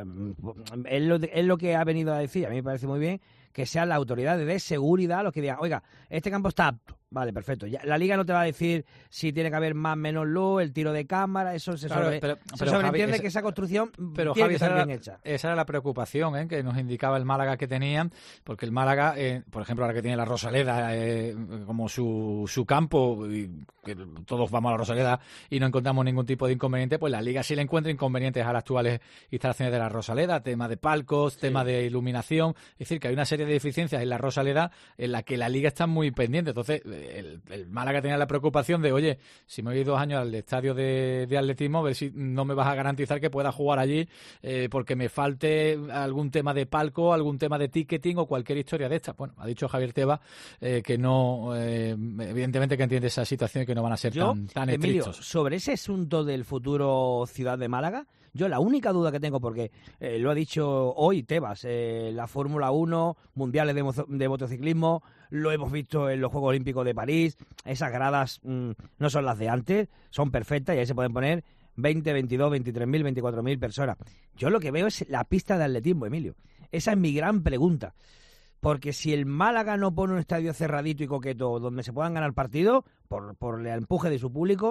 Es lo, es lo que ha venido a decir, a mí me parece muy bien, que sean las autoridades de seguridad los que digan, oiga, este campo está apto. Vale, perfecto. Ya, la Liga no te va a decir si tiene que haber más o menos luz, el tiro de cámara, eso se, claro, sobre, pero, se pero, sobreentiende Javi, que esa construcción pero, tiene Javi, que estar esa bien era, hecha. Esa era la preocupación ¿eh? que nos indicaba el Málaga que tenían, porque el Málaga, eh, por ejemplo, ahora que tiene la Rosaleda eh, como su, su campo, y que todos vamos a la Rosaleda y no encontramos ningún tipo de inconveniente, pues la Liga sí le encuentra inconvenientes a las actuales instalaciones de la Rosaleda, tema de palcos, sí. tema de iluminación, es decir, que hay una serie de deficiencias en la Rosaleda en la que la Liga está muy pendiente. Entonces, el, el Málaga tenía la preocupación de, oye, si me voy dos años al estadio de, de atletismo, a ver si no me vas a garantizar que pueda jugar allí eh, porque me falte algún tema de palco, algún tema de ticketing o cualquier historia de estas. Bueno, ha dicho Javier Tebas eh, que no, eh, evidentemente que entiende esa situación y que no van a ser yo, tan, tan Emilio, estrictos. Sobre ese asunto del futuro Ciudad de Málaga, yo la única duda que tengo, porque eh, lo ha dicho hoy Tebas, eh, la Fórmula uno, mundiales de, mozo, de motociclismo, lo hemos visto en los Juegos Olímpicos de París, esas gradas mmm, no son las de antes, son perfectas y ahí se pueden poner veinte, veintidós, veintitrés mil, veinticuatro mil personas. Yo lo que veo es la pista de atletismo, Emilio. Esa es mi gran pregunta. Porque si el Málaga no pone un estadio cerradito y coqueto donde se puedan ganar partidos, por, por el empuje de su público,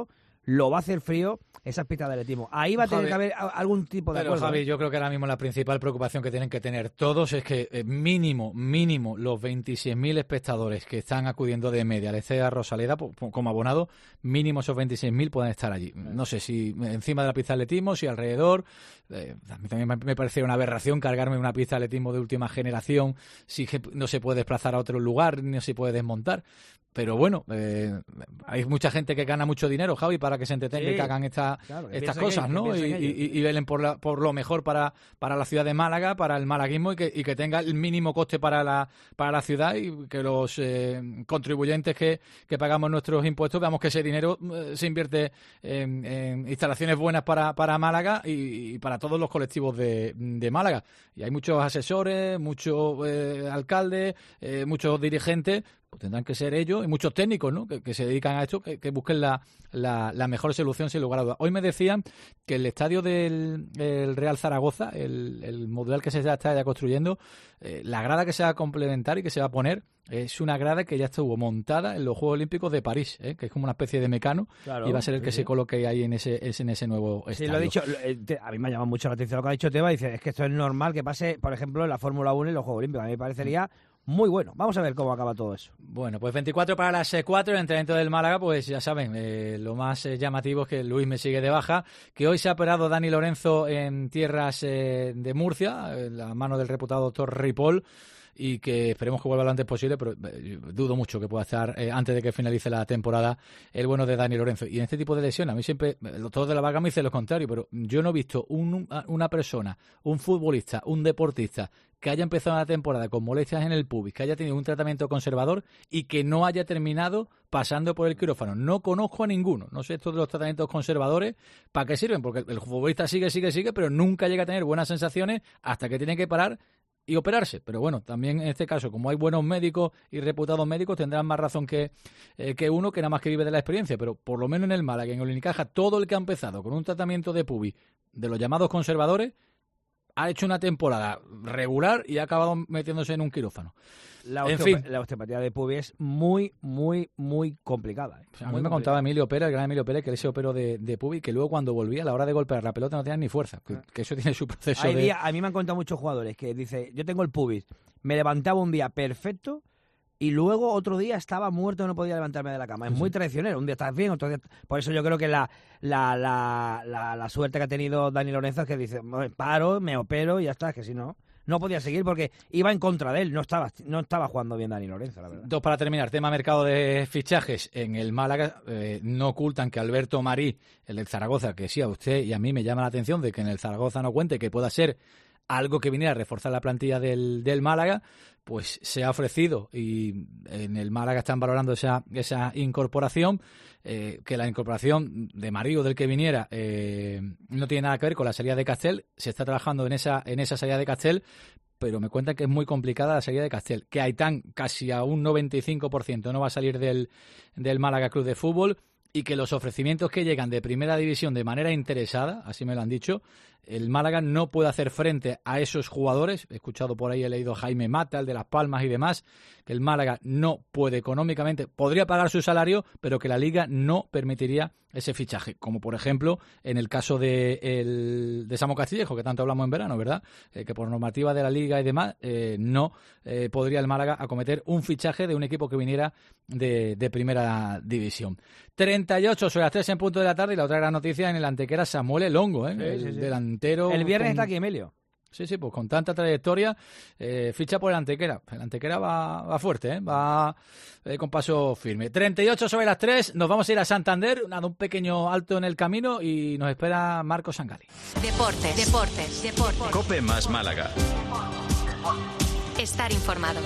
lo va a hacer frío esas pistas de atletismo. Ahí va a tener Javi, que haber algún tipo de pero, acuerdo. Javi, ¿eh? yo creo que ahora mismo la principal preocupación que tienen que tener todos es que eh, mínimo, mínimo los veintiséis mil espectadores que están acudiendo de media al Estadio de Rosaleda po- po- como abonado, mínimo esos veintiséis mil pueden estar allí. No sé si encima de la pista de atletismo, si alrededor. Eh, a mí también me, me parece una aberración cargarme una pista de atletismo de última generación si que no se puede desplazar a otro lugar, ni se puede desmontar. Pero bueno, eh, hay mucha gente que gana mucho dinero, Javi, para que se entretengan Sí, y que hagan esta, claro, que estas piensen cosas, ellos, ¿no? que Y, piensen ellos. y- y velen por, la, por lo mejor para, para la ciudad de Málaga, para el malaguismo y que, y que tenga el mínimo coste para la, para la ciudad y que los eh, contribuyentes que, que pagamos nuestros impuestos veamos que ese dinero eh, se invierte en, en instalaciones buenas para, para Málaga y, y para todos los colectivos de, de Málaga. Y hay muchos asesores, muchos eh, alcaldes, eh, muchos dirigentes, pues tendrán que ser ellos y muchos técnicos, ¿no? que, que se dedican a esto, que, que busquen la, la, la mejor solución sin lugar a dudas. Hoy me decían que el estadio del el Real Zaragoza, el, el modular que se está ya construyendo, eh, la grada que se va a complementar y que se va a poner es una grada que ya estuvo montada en los Juegos Olímpicos de París, ¿eh? que es como una especie de mecano, Claro, y va a ser el que sí, se sí. coloque ahí en ese, es en ese nuevo Sí, estadio. lo he dicho. lo- eh, te- A mí me ha llamado mucho la atención lo que ha dicho Teba. Dice, es que esto es normal que pase, por ejemplo, en la Fórmula uno y los Juegos Olímpicos. A mí me parecería muy bueno. Vamos a ver cómo acaba todo eso. Bueno, pues veinticuatro para las cuatro, el entrenamiento del Málaga, pues ya saben, eh, lo más eh, llamativo es que Luis me sigue de baja, que hoy se ha operado Dani Lorenzo en tierras eh, de Murcia, en la mano del reputado doctor Ripoll, y que esperemos que vuelva lo antes posible, pero eh, dudo mucho que pueda estar eh, antes de que finalice la temporada el bueno de Dani Lorenzo. Y en este tipo de lesiones, a mí siempre, el doctor de la Varga me dice lo contrario, pero yo no he visto un, una persona, un futbolista, un deportista que haya empezado la temporada con molestias en el pubis, que haya tenido un tratamiento conservador y que no haya terminado pasando por el quirófano. No conozco a ninguno. No sé estos de los tratamientos conservadores para qué sirven, porque el futbolista sigue, sigue, sigue, pero nunca llega a tener buenas sensaciones hasta que tiene que parar y operarse. Pero bueno, también en este caso, como hay buenos médicos y reputados médicos, tendrán más razón que, eh, que uno que nada más que vive de la experiencia. Pero por lo menos en el Málaga, en el Unicaja, todo el que ha empezado con un tratamiento de pubis de los llamados conservadores ha hecho una temporada regular y ha acabado metiéndose en un quirófano. La, En osteop- fin. la osteopatía de pubis es muy, muy, muy complicada. ¿eh? A Muy mí me complicada. contaba Emilio Pérez, el gran Emilio Pérez, que él se operó de, de pubis, que luego cuando volvía a la hora de golpear la pelota no tenía ni fuerza, que, que eso tiene su proceso Hay de... días- a mí me han contado muchos jugadores que dice, yo tengo el pubis, me levantaba un día perfecto y luego otro día estaba muerto y no podía levantarme de la cama. Es muy traicionero, un día estás bien, otro día... Por eso yo creo que la, la, la, la, la suerte que ha tenido Dani Lorenzo es que dice, "Bueno, paro, me opero y ya está", que si no, no podía seguir porque iba en contra de él, no estaba, no estaba jugando bien Dani Lorenzo, la verdad. Dos para terminar, tema mercado de fichajes en el Málaga, eh, no ocultan que Alberto Marí, el del Zaragoza, que sí a usted y a mí me llama la atención de que en el Zaragoza no cuente, que pueda ser algo que viniera a reforzar la plantilla del, del Málaga, pues se ha ofrecido y en el Málaga están valorando esa, esa incorporación, eh, que la incorporación de Marí o del que viniera eh, no tiene nada que ver con la salida de Castel, se está trabajando en esa, en esa salida de Castel, pero me cuentan que es muy complicada la salida de Castel, que Aitán casi a un noventa y cinco por ciento no va a salir del, del Málaga Club de Fútbol y que los ofrecimientos que llegan de primera división de manera interesada, así me lo han dicho, el Málaga no puede hacer frente a esos jugadores. He escuchado por ahí, he leído a Jaime Mata, el de Las Palmas y demás, que el Málaga no puede económicamente, podría pagar su salario, pero que la Liga no permitiría ese fichaje, como por ejemplo en el caso de, el, de Samo Castillejo, que tanto hablamos en verano, ¿verdad? Eh, que por normativa de la Liga y demás, eh, no eh, podría el Málaga acometer un fichaje de un equipo que viniera de, de primera división. treinta y ocho sobre las tres en punto de la tarde, y la otra gran noticia en el Antequera, Samuel Elongo, ¿eh? Sí, el sí, sí. delantero. El viernes con- está aquí Emilio. Sí, sí, pues con tanta trayectoria, eh, ficha por el Antequera. El Antequera va, va fuerte, ¿eh? va eh, con paso firme. treinta y ocho sobre las tres, nos vamos a ir a Santander, nada, un pequeño alto en el camino y nos espera Marco Sangali. Deportes, deportes, deportes. Cope más Málaga. Estar informado.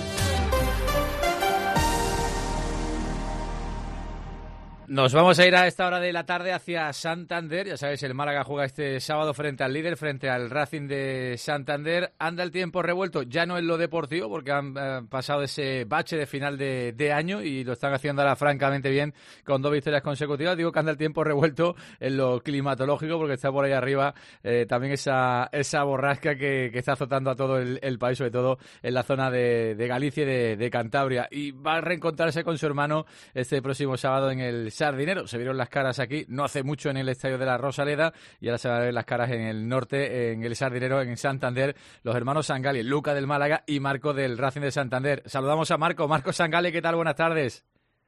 Nos vamos a ir a esta hora de la tarde hacia Santander. Ya sabéis, el Málaga juega este sábado frente al líder, frente al Racing de Santander. Anda el tiempo revuelto, ya no en lo deportivo, porque han eh, pasado ese bache de final de, de año y lo están haciendo ahora francamente bien con dos victorias consecutivas. Digo que anda el tiempo revuelto en lo climatológico, porque está por ahí arriba eh, también esa, esa borrasca que, que está azotando a todo el, el país, sobre todo en la zona de, de Galicia y de, de Cantabria. Y va a reencontrarse con su hermano este próximo sábado en el Sardinero. Se vieron las caras aquí no hace mucho en el estadio de la Rosaleda y ahora se van a ver las caras en el norte, en el Sardinero, en Santander, los hermanos Sangali, Luca del Málaga y Marco del Racing de Santander. Saludamos a Marco. Marco Sangali, ¿qué tal? Buenas tardes.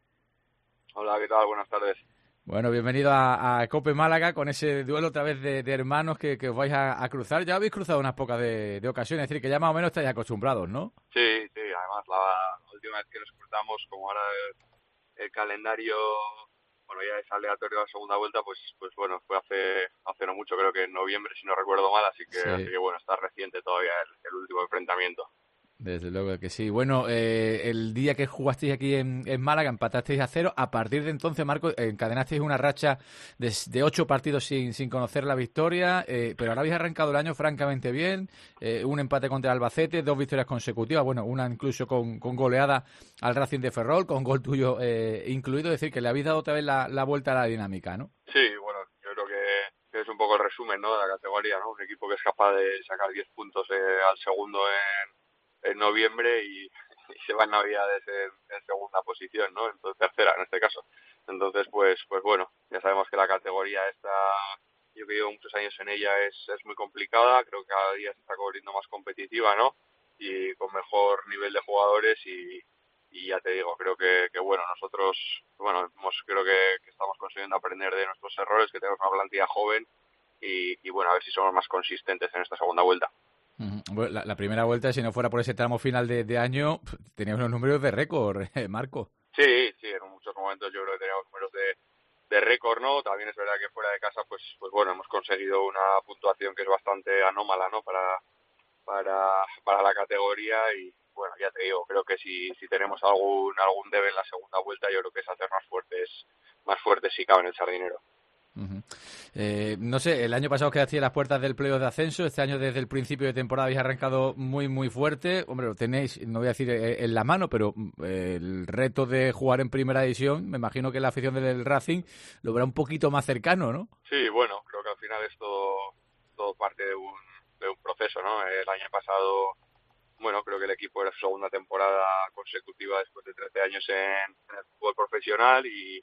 Hola, ¿qué tal? Buenas tardes. Bueno, bienvenido a, a Cope Málaga con ese duelo otra vez de, de hermanos que, que os vais a, a cruzar. Ya habéis cruzado unas pocas de, de ocasiones, es decir, que ya más o menos estáis acostumbrados, ¿no? Sí, sí, además la última vez que nos cruzamos, como ahora el, el calendario, bueno, ya es aleatorio a la segunda vuelta, pues pues bueno, fue hace hace no mucho, creo que en noviembre, si no recuerdo mal, así que, Sí. así que bueno, está reciente todavía el, el último enfrentamiento. Desde luego que sí. Bueno, eh, el día que jugasteis aquí en, en Málaga empatasteis a cero. A partir de entonces, Marco, encadenasteis una racha de, de ocho partidos sin, sin conocer la victoria, eh, pero ahora habéis arrancado el año francamente bien. Eh, un empate contra el Albacete, dos victorias consecutivas, bueno, una incluso con, con goleada al Racing de Ferrol, con gol tuyo eh, incluido. Es decir, que le habéis dado otra vez la, la vuelta a la dinámica, ¿no? Sí, bueno, yo creo que, que es un poco el resumen, ¿no?, de la categoría, ¿no? Un equipo que es capaz de sacar diez puntos eh, al segundo en en noviembre y, y se va en Navidades en, en segunda posición, ¿no? Entonces, tercera en este caso. Entonces, pues pues bueno, ya sabemos que la categoría está, yo que llevo muchos años en ella, es, es muy complicada, creo que cada día se está volviendo más competitiva, ¿no? Y con mejor nivel de jugadores y, y ya te digo, creo que, que bueno, nosotros, bueno, hemos, creo que, que estamos consiguiendo aprender de nuestros errores, que tenemos una plantilla joven y, y bueno, a ver si somos más consistentes en esta segunda vuelta. Uh-huh. Bueno, la, la primera vuelta, si no fuera por ese tramo final de, de año, teníamos unos números de récord, eh, Marco. Sí, sí, en muchos momentos yo creo que teníamos números de, de récord, ¿no? También es verdad que fuera de casa, pues pues bueno, hemos conseguido una puntuación que es bastante anómala, ¿no? Para para para la categoría y bueno, ya te digo, creo que si si tenemos algún algún debe en la segunda vuelta, yo creo que es hacernos fuertes, más fuertes si cabe en el Sardinero. Uh-huh. Eh, no sé, el año pasado quedasteis en las puertas del playoff de ascenso, este año desde el principio de temporada habéis arrancado muy muy fuerte, hombre, lo tenéis, no voy a decir eh, en la mano, pero eh, el reto de jugar en primera división, me imagino que la afición del Racing lo verá un poquito más cercano, ¿no? Sí, bueno, creo que al final es todo, todo parte de un, de un proceso, ¿no? El año pasado, bueno, creo que el equipo era su segunda temporada consecutiva después de trece años en, en el fútbol profesional y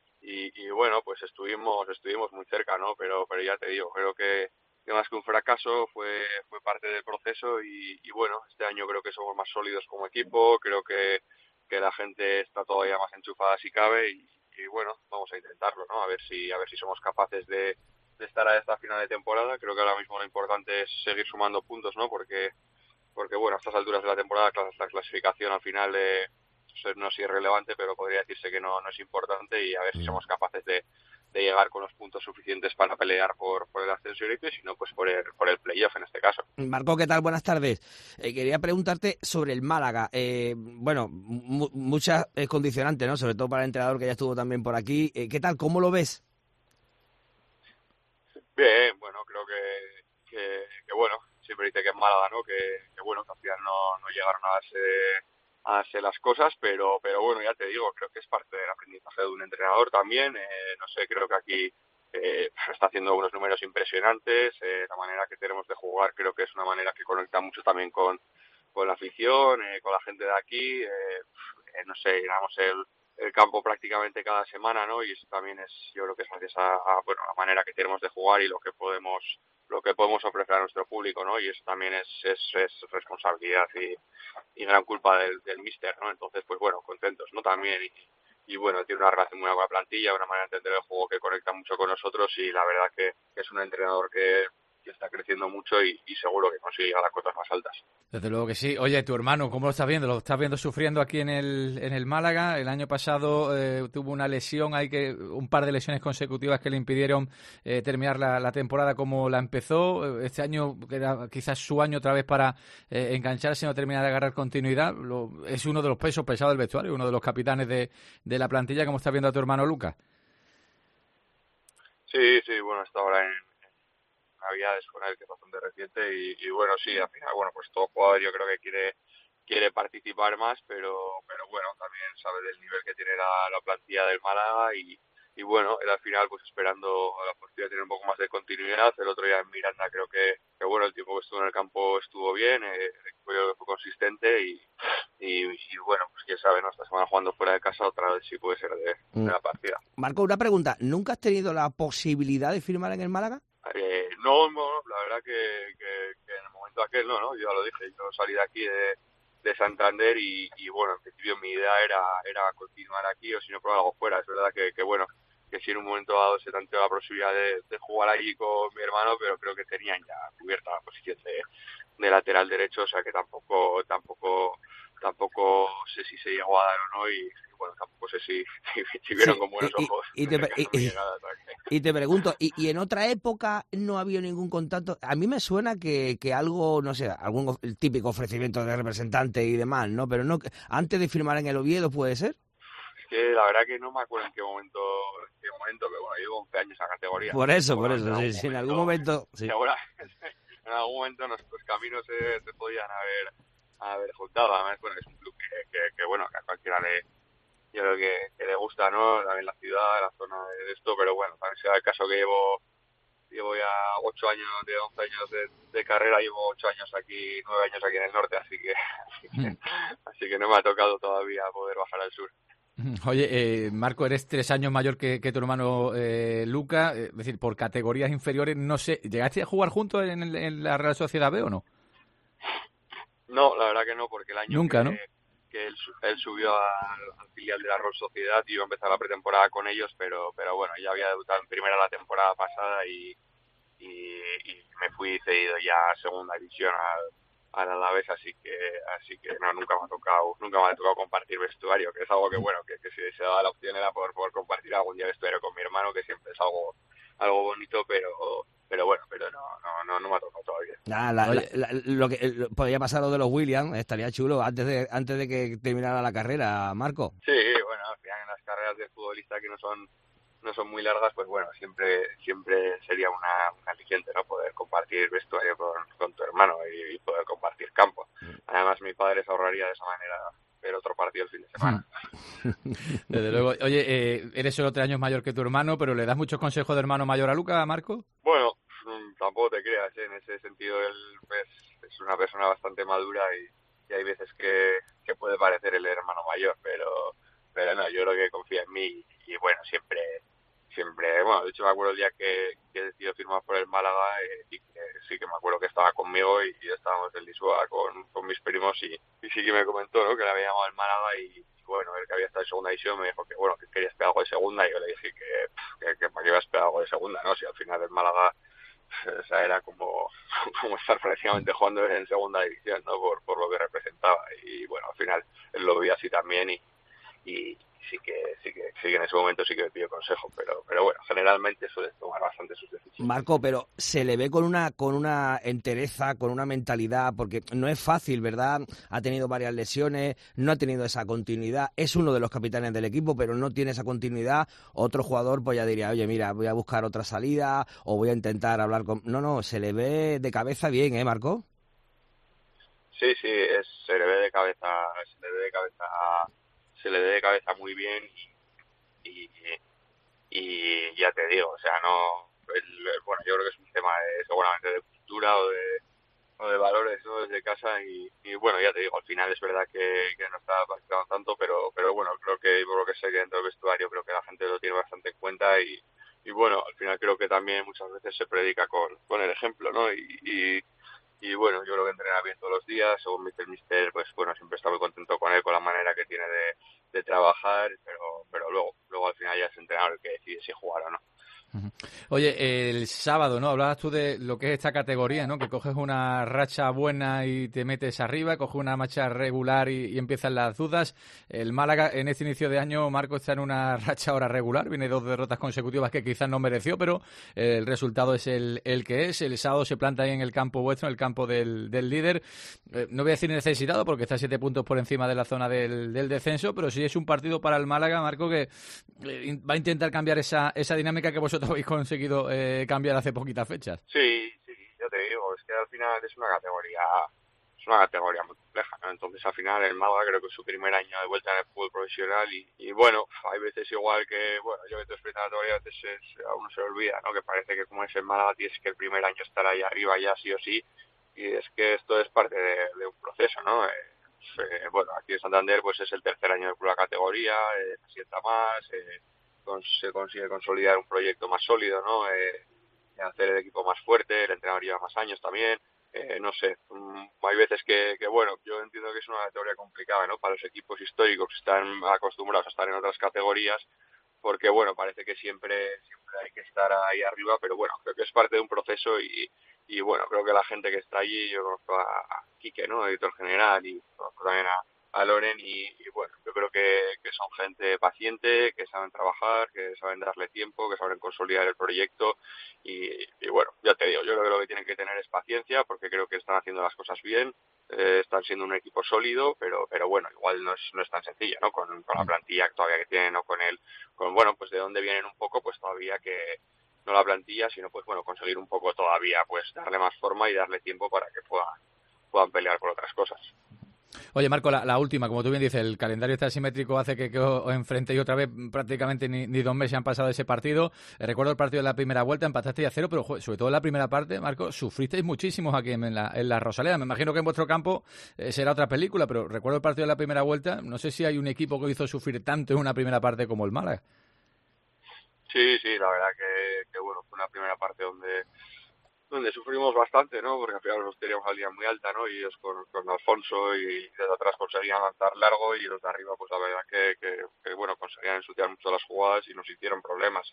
Y, y bueno, pues estuvimos estuvimos muy cerca, ¿no? Pero pero ya te digo, creo que, que más que un fracaso fue fue parte del proceso y, y bueno, este año creo que somos más sólidos como equipo, creo que, que la gente está todavía más enchufada si cabe y, y bueno, vamos a intentarlo, ¿no? A ver si a ver si somos capaces de, de estar a esta final de temporada. Creo que ahora mismo lo importante es seguir sumando puntos, ¿no? Porque porque bueno, a estas alturas de la temporada la clasificación al final eh, no es irrelevante, pero podría decirse que no, no es importante y a ver si somos capaces de, de llegar con los puntos suficientes para pelear por, por el ascenso directo y si no, pues por el, por el playoff en este caso. Marco, ¿qué tal? Buenas tardes. Eh, quería preguntarte sobre el Málaga. Eh, bueno, mu- muchas eh, condicionantes, ¿no? Sobre todo para el entrenador que ya estuvo también por aquí. Eh, ¿Qué tal? ¿Cómo lo ves? Bien, bueno, creo que, que, que bueno, siempre dice que es Málaga, ¿no? Que, que bueno, que al final no, no llegaron a darse a darse las cosas, pero pero bueno, ya te digo, creo que es parte del aprendizaje de un entrenador también, eh, no sé, creo que aquí eh, está haciendo unos números impresionantes, eh, la manera que tenemos de jugar creo que es una manera que conecta mucho también con, con la afición, eh, con la gente de aquí, eh, eh, no sé, llenamos el, el campo prácticamente cada semana, ¿no? Y eso también es, yo creo que es gracias a, a bueno, la manera que tenemos de jugar y lo que podemos lo que podemos ofrecer a nuestro público, ¿no? Y eso también es, es, es responsabilidad y, y gran culpa del, del míster, ¿no? Entonces, pues bueno, contentos, ¿no? También y, y bueno, tiene una relación muy buena con la plantilla, una manera de entender el juego que conecta mucho con nosotros y la verdad que, que es un entrenador que, que está creciendo mucho y, y seguro que consigue llegar a cotas más altas. Desde luego que sí. Oye, tu hermano, ¿cómo lo estás viendo? ¿Lo estás viendo sufriendo aquí en el en el Málaga? El año pasado eh, tuvo una lesión, hay que un par de lesiones consecutivas que le impidieron eh, terminar la, la temporada como la empezó. Este año era quizás su año otra vez para eh, engancharse, no terminar de agarrar continuidad. Lo, es uno de los pesos pesados del vestuario, uno de los capitanes de, de la plantilla. ¿Cómo estás viendo a tu hermano Lucas? Sí, sí, bueno, está ahora en Navidades con él, que es bastante reciente y, y bueno, sí, al final, bueno, pues todo jugador yo creo que quiere quiere participar más, pero pero bueno, también sabe del nivel que tiene la, la plantilla del Málaga y, y bueno, él al final pues esperando la posibilidad de tener un poco más de continuidad. El otro día en Miranda creo que, que bueno, el tiempo que estuvo en el campo estuvo bien, eh, el equipo yo creo que fue consistente y, y, y bueno, pues quién sabe, ¿no? Esta semana jugando fuera de casa, otra vez sí puede ser de, Mm. de la partida. Marco, una pregunta. ¿Nunca has tenido la posibilidad de firmar en el Málaga? Eh, no, no, la verdad que, que, que en el momento aquel no, ¿no? Yo ya lo dije, yo salí de aquí de, de Santander y, y bueno, en principio mi idea era, era continuar aquí o si no probar algo fuera. Es verdad que, que bueno, que si en un momento dado se tanteó la posibilidad de, de jugar allí con mi hermano, pero creo que tenían ya cubierta la posición de, de lateral derecho, o sea que tampoco, tampoco, tampoco sé si se llegó a dar o no y, y bueno, tampoco sé si, si, si vieron Sí, con buenos y- y- ojos. y te ese pre- caso y- mi y- llegada, o sea que- Y te pregunto, ¿y, y en otra época no ha habido ningún contacto? A mí me suena que, que algo, no sé, algún of- el típico ofrecimiento de representante y demás, ¿no? Pero no, antes de firmar en el Oviedo, ¿puede ser? Es que la verdad que no me acuerdo en qué momento, en qué momento, pero bueno, llevo once años en la categoría. Por eso, por Seguramente eso, en sí, sí, algún en algún momento, sí. seguramente en algún momento nuestros caminos se, se podían haber, haber juntado. Además, bueno, es un club que, que, que, bueno, que a cualquiera le, yo creo que, que le gusta, ¿no? También la ciudad, la zona de, de esto, pero bueno, también sea el caso que llevo llevo ya ocho años, de once años de, de carrera, llevo ocho años aquí, nueve años aquí en el norte, así que, así que, así que no me ha tocado todavía poder bajar al sur. Oye, eh, Marco, eres tres años mayor que, que tu hermano eh, Luca, eh, es decir, por categorías inferiores, no sé, ¿llegaste a jugar juntos en, el- en la Real Sociedad B o no? No, la verdad que no, porque el año Nunca, que, ¿no? que él, su- él subió al, al filial de la Real Sociedad y yo empecé la pretemporada con ellos, pero pero bueno, ya había debutado en primera la temporada pasada y, y, y me fui cedido ya a segunda división al, al Alavés, así que así que no, nunca me ha tocado nunca me ha tocado compartir vestuario, que es algo que bueno, que, que si se daba la opción era por, por compartir algún día vestuario con mi hermano, que siempre es algo algo bonito, pero pero bueno, pero no no no, no me ha tocado todavía. Nah, la- Oye. la- la- lo que lo- podría pasar lo de los Williams, estaría chulo antes de antes de que terminara la carrera, Marco. Sí, bueno, al final en las carreras de futbolista que no son no son muy largas, pues bueno, siempre siempre sería una, una aliciente, ¿no? Poder compartir vestuario con, con tu hermano y, y poder compartir campo. Además, mi padre se ahorraría de esa manera ver otro partido el fin de semana. Desde luego. Oye, eh, eres solo tres años mayor que tu hermano, pero ¿le das muchos consejos de hermano mayor a Luca, Marco? Bueno, mm, tampoco te creas, ¿eh? En ese sentido él pues, es una persona bastante madura y, y hay veces que, que puede parecer el hermano mayor, pero pero no, yo creo que confía en mí y, y bueno, siempre siempre, bueno, de hecho me acuerdo el día que, que decidió firmar por el Málaga eh, y que sí que me acuerdo que estaba conmigo y, y estábamos en Lisboa con, con mis primos y, y sí que me comentó, ¿no? Que le había llamado al Málaga y, y bueno, el que había estado en segunda división me dijo que bueno, que quería esperar algo de segunda y yo le dije que, que, que para qué iba a esperar algo de segunda, ¿no? Si al final el Málaga o sea, era como, como estar prácticamente jugando en segunda división, ¿no? Por, por lo que representaba y bueno, al final él lo veía así también y, y sí que sí que sí que en ese momento sí que me pidió consejo, pero pero bueno, generalmente suele tomar bastante sus decisiones. Marco, pero se le ve con una con una entereza, con una mentalidad, porque no es fácil, ¿verdad? Ha tenido varias lesiones, no ha tenido esa continuidad, es uno de los capitanes del equipo, pero no tiene esa continuidad. Otro jugador pues ya diría, oye, mira, voy a buscar otra salida o voy a intentar hablar con... No, no, se le ve de cabeza bien, ¿eh, Marco? Sí, sí, es, se le ve de cabeza, se le ve de cabeza, se le ve de cabeza muy bien y, y, y ya te digo, o sea, no, el- bueno, yo creo que es un tema de, seguramente de cultura o de, o de valores, ¿no? Desde casa y, y bueno, ya te digo, al final es verdad que, que no está practicando tanto, pero, pero bueno, creo que por lo que sé que dentro del vestuario creo que la gente lo tiene bastante en cuenta y, y bueno, al final creo que también muchas veces se predica con, con el ejemplo, ¿no? Y, y, y bueno, yo creo que entrena bien todos los días, según dice el mister, pues bueno, siempre está muy contento con él, con la manera que tiene de, de trabajar, pero pero luego luego al final ya es el entrenador el que decide si jugar o no. Oye, el sábado, ¿no? Hablabas tú de lo que es esta categoría, ¿no? Que coges una racha buena y te metes arriba, coges una racha regular y, y empiezan las dudas. El Málaga en este inicio de año, Marco, está en una racha ahora regular, viene dos derrotas consecutivas que quizás no mereció, pero el resultado es el, el que es. El sábado se planta ahí en el campo vuestro, en el campo del, del líder. Eh, no voy a decir necesitado porque está siete puntos por encima de la zona del, del descenso, pero sí es un partido para el Málaga, Marco, que eh, va a intentar cambiar esa, esa dinámica que vosotros habéis conseguido eh, cambiar hace poquitas fechas. Sí, sí, yo te digo, es que al final es una categoría es una categoría muy compleja, ¿no? Entonces al final el Málaga creo que es su primer año de vuelta en el fútbol profesional y, y bueno, hay veces igual que, bueno, yo que te explico la categoría, a veces es, a uno se le olvida, ¿no? Que parece que como es el Málaga tienes que el primer año estar ahí arriba ya sí o sí y es que esto es parte de, de un proceso, ¿no? Eh, eh, bueno, aquí en Santander pues es el tercer año de pura categoría, eh, se sienta más, eh, con, se consigue consolidar un proyecto más sólido, ¿no? Eh, hacer el equipo más fuerte, el entrenador lleva más años también, eh, no sé, um, hay veces que, que, bueno, yo entiendo que es una categoría complicada, ¿no? Para los equipos históricos que están acostumbrados a estar en otras categorías, porque, bueno, parece que siempre siempre hay que estar ahí arriba, pero bueno, creo que es parte de un proceso y, y bueno, creo que la gente que está allí, yo conozco a, a Quique, ¿no? Editor general, y conozco también a, a Loren, y, y bueno, yo creo que, que son gente paciente, que saben trabajar, que saben darle tiempo, que saben consolidar el proyecto y, y bueno, ya te digo, yo creo que lo que tienen que tener es paciencia, porque creo que están haciendo las cosas bien, eh, están siendo un equipo sólido, pero pero bueno, igual no es no es tan sencillo, ¿no? Con, con la plantilla todavía que tienen, o con el, con bueno, pues de dónde vienen un poco, pues todavía que no la plantilla, sino pues bueno, conseguir un poco todavía, pues darle más forma y darle tiempo para que puedan, puedan pelear por otras cosas. Oye, Marco, la, la última, como tú bien dices, el calendario este asimétrico hace que, que os enfrentéis otra vez, prácticamente ni, ni dos meses han pasado de ese partido. Eh, recuerdo el partido de la primera vuelta, empatasteis a cero, pero jo, sobre todo en la primera parte, Marco, sufristeis muchísimos aquí en la, en la Rosaleda. Me imagino que en vuestro campo eh, será otra película, pero recuerdo el partido de la primera vuelta, no sé si hay un equipo que hizo sufrir tanto en una primera parte como el Málaga. Sí, sí, la verdad que, que bueno, fue una primera parte donde donde sufrimos bastante, ¿no? Porque al final nos teníamos la línea muy alta, ¿no? Y ellos con, con Alfonso y desde atrás conseguían lanzar largo, y los de arriba, pues la verdad que, que, que bueno, conseguían ensuciar mucho las jugadas y nos hicieron problemas.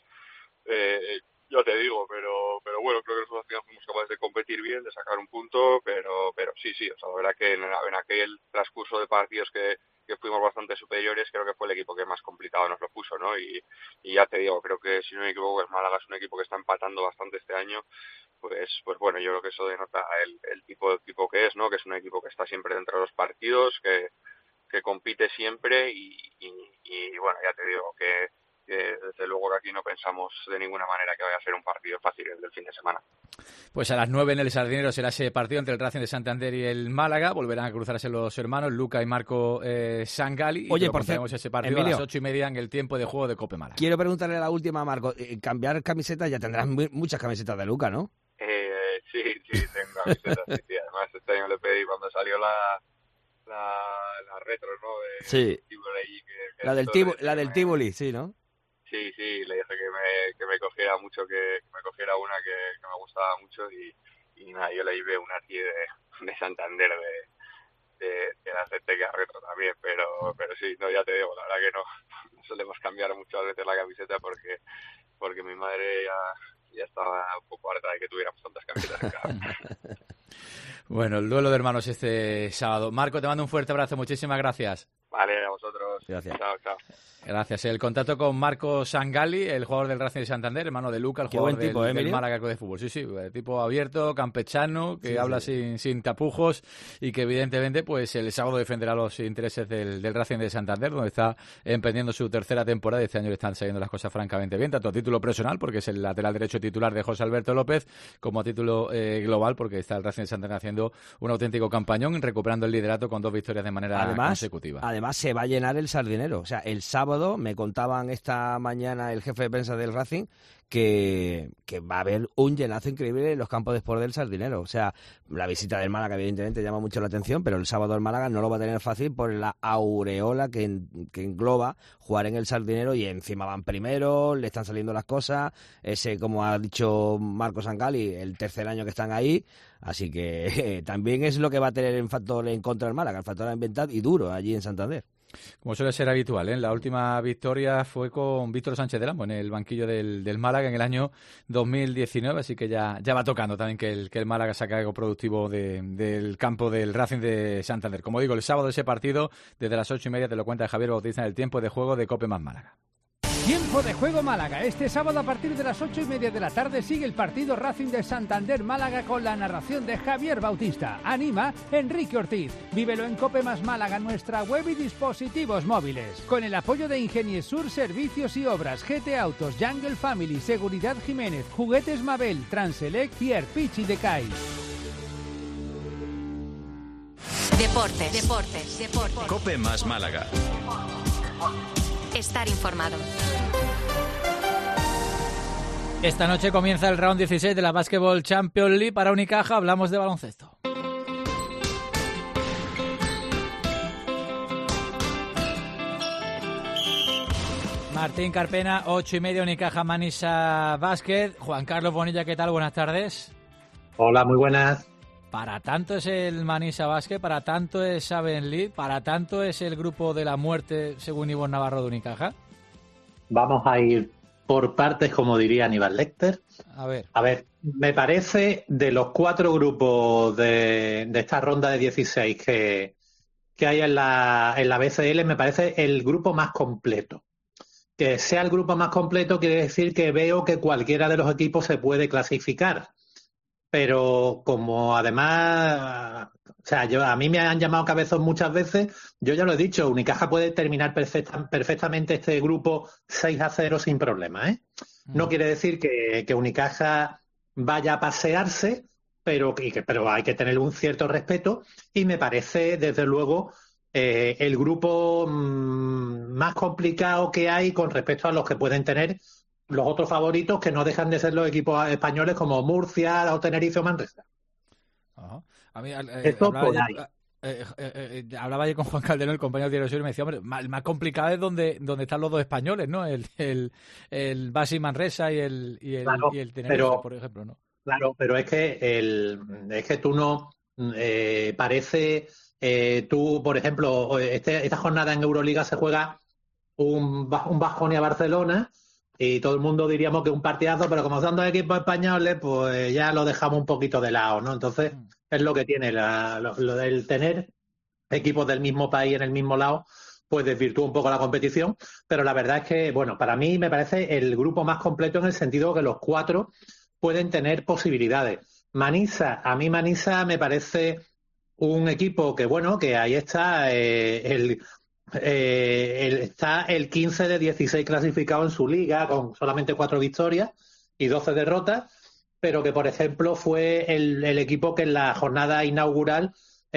Eh, yo te digo, pero pero bueno, creo que nosotros al final fuimos capaces de competir bien, de sacar un punto, pero pero sí, sí, o sea, la verdad que en, en aquel transcurso de partidos que que fuimos bastante superiores, creo que fue el equipo que más complicado nos lo puso, ¿no? Y, y ya te digo, creo que si no me equivoco, el Málaga es un equipo que está empatando bastante este año, pues pues bueno, yo creo que eso denota el, el tipo de equipo que es, ¿no? Que es un equipo que está siempre dentro de los partidos, que, que compite siempre y, y, y bueno, ya te digo que, que desde luego que aquí no pensamos de ninguna manera que vaya a ser un partido fácil el del fin de semana. Pues a las nueve en el Sardinero será ese partido entre el Racing de Santander y el Málaga. Volverán a cruzarse los hermanos Luca y Marco eh, Sangali. Oye, y por tenemos ese partido Emilio, a las ocho y media en el tiempo de juego de Cope Málaga. Quiero preguntarle la última a Marco. Eh, cambiar camisetas, ya tendrás muy, muchas camisetas de Luca, ¿no? Eh, sí, sí, tengo camisetas. sí, sí. Además, este año le pedí cuando salió la la, la retro, ¿no? De, sí. Tivoli, que, que la, del tibu, la del Tivoli, sí, ¿no? Sí, sí, le dije que me, que me cogiera mucho, que, que me cogiera una que, que me gustaba mucho y, y nada, yo le llevé una aquí de, de Santander, de, de, de la Azteca retro también, pero pero sí, no, ya te digo, la verdad que no, no solemos cambiar muchas veces la camiseta porque porque mi madre ya, ya estaba un poco harta de que tuviéramos tantas camisetas en casa. Bueno, el duelo de hermanos este sábado. Marco, te mando un fuerte abrazo, muchísimas gracias. Vale, a vosotros. Gracias. Chao, chao. Gracias. El contacto con Marco Sangali, el jugador del Racing de Santander, hermano de Luca, el Qué jugador buen tipo, del, ¿eh, del Málaga Club de Fútbol. Sí, sí, tipo abierto, campechano, que sí, habla sí. Sin, sin tapujos y que evidentemente pues el sábado defenderá los intereses del, del Racing de Santander, donde está emprendiendo su tercera temporada y este año le están saliendo las cosas francamente bien, tanto a título personal, porque es el lateral derecho titular de José Alberto López, como a título eh, global, porque está el Racing de Santander haciendo un auténtico campañón, recuperando el liderato con dos victorias de manera además, consecutiva. Además se va a llenar el Sardinero. O sea, el sábado me contaban esta mañana el jefe de prensa del Racing que, que va a haber un llenazo increíble en los campos de sport del Sardinero. O sea, la visita del Málaga evidentemente llama mucho la atención, pero el sábado el Málaga no lo va a tener fácil por la aureola que, en, que engloba jugar en el Sardinero, y encima van primero, le están saliendo las cosas, ese, como ha dicho Marco Sangali, el tercer año que están ahí, así que eh, también es lo que va a tener en factor en contra del Málaga, el factor ambiental y duro allí en Santander. Como suele ser habitual, ¿eh? La última victoria fue con Víctor Sánchez del Amo en el banquillo del, del Málaga en el año dos mil diecinueve, así que ya, ya va tocando también que el, que el Málaga saque algo productivo de, del campo del Racing de Santander. Como digo, el sábado ese partido, desde las ocho y media, te lo cuenta Javier Bautista en el tiempo de juego de Cope más Málaga. Tiempo de juego Málaga. Este sábado a partir de las ocho y media de la tarde sigue el partido Racing de Santander Málaga con la narración de Javier Bautista. Anima Enrique Ortiz. Vívelo en Cope más Málaga, nuestra web y dispositivos móviles. Con el apoyo de Ingeniesur Servicios y Obras, G T Autos, Jungle Family, Seguridad Jiménez, Juguetes Mabel, Transelect y Airpitch y Decay. Deportes, deportes, deportes. Cope más Málaga. Estar informado. Esta noche comienza el round dieciséis de la Basketball Champions League para Unicaja. Hablamos de baloncesto. Martín Carpena, ocho y media, Unicaja Manisa Basket. Juan Carlos Bonilla, ¿qué tal? Buenas tardes. Hola, muy buenas. Para tanto es el Manisa Basket, para tanto es Seven League, para tanto es el grupo de la muerte, según Ivonne Navarro de Unicaja. Vamos a ir por partes, como diría Aníbal Lecter. A ver. A ver, me parece de los cuatro grupos de, de esta ronda de dieciséis que, que hay en la, en la B C L, me parece el grupo más completo. Que sea el grupo más completo quiere decir que veo que cualquiera de los equipos se puede clasificar. Pero como además, o sea, yo a mí me han llamado cabezón muchas veces, yo ya lo he dicho, Unicaja puede terminar perfecta, perfectamente este grupo seis a cero sin problema, ¿eh? No quiere decir que, que Unicaja vaya a pasearse, pero, y que, pero hay que tener un cierto respeto y me parece, desde luego, eh, el grupo mmm, más complicado que hay con respecto a los que pueden tener los otros favoritos, que no dejan de ser los equipos españoles como Murcia, o Tenerife o Manresa. Ajá. A mí, eh, Esto hablaba, por ayer, eh, eh, eh, hablaba ayer con Juan Calderón, el compañero de Diario Sur, y me decía, hombre, el más complicado es donde, donde están los dos españoles, ¿no? El, el, el Basi Manresa y el, y el, claro, y el Tenerife, pero, por ejemplo, ¿no? Claro, pero es que el, es que tú no eh, parece eh, tú, por ejemplo, este, esta jornada en Euroliga se juega un, un Baskonia-Barcelona y todo el mundo diríamos que un partidazo, pero como son dos equipos españoles, pues ya lo dejamos un poquito de lado, ¿no? Entonces, es lo que tiene la, lo, lo del tener equipos del mismo país en el mismo lado, pues desvirtúa un poco la competición, pero la verdad es que, bueno, para mí me parece el grupo más completo en el sentido que los cuatro pueden tener posibilidades. Manisa, a mí Manisa me parece un equipo que, bueno, que ahí está eh, el... Eh, el, está el quince de dieciséis clasificado en su liga con solamente cuatro victorias y doce derrotas, pero que por ejemplo fue el, el equipo que en la jornada inaugural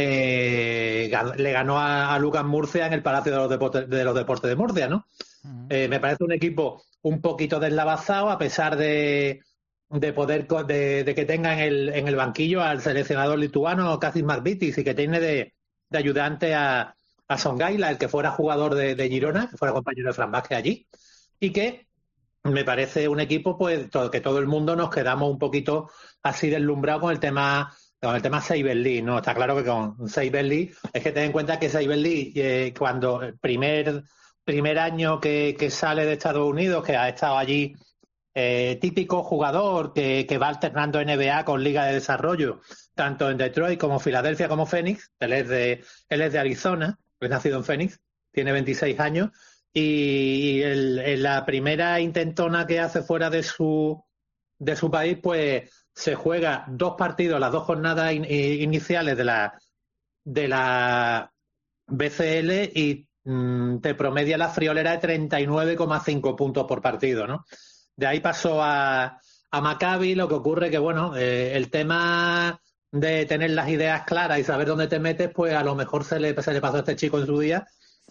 eh, le ganó a, a Lucas Murcia en el Palacio de los Deportes de, los Deportes de Murcia, ¿no? Uh-huh. Eh, me parece un equipo un poquito deslavazado a pesar de, de poder de, de que tenga en el, en el banquillo al seleccionador lituano Kazis Marvitis y que tiene de, de ayudante a a Songaila, el que fuera jugador de, de Girona, que fuera compañero de Fran Vázquez allí, y que me parece un equipo pues todo, que todo el mundo nos quedamos un poquito así deslumbrados con el tema con el tema Saber League, ¿no? Está claro que con Saber League, es que ten en cuenta que Saber League, eh, cuando el primer, primer año que, que sale de Estados Unidos, que ha estado allí, eh, típico jugador que, que va alternando N B A con Liga de Desarrollo, tanto en Detroit como Filadelfia como Phoenix, él es de, él es de Arizona, es nacido en Phoenix, tiene veintiséis años y el, en la primera intentona que hace fuera de su de su país, pues se juega dos partidos, las dos jornadas in, iniciales de la de la B C L y mmm, te promedia la friolera de treinta y nueve coma cinco puntos por partido, ¿no? De ahí pasó a, a Maccabi, lo que ocurre que, bueno, eh, el tema de tener las ideas claras y saber dónde te metes, pues a lo mejor se le, se le pasó a este chico en su día,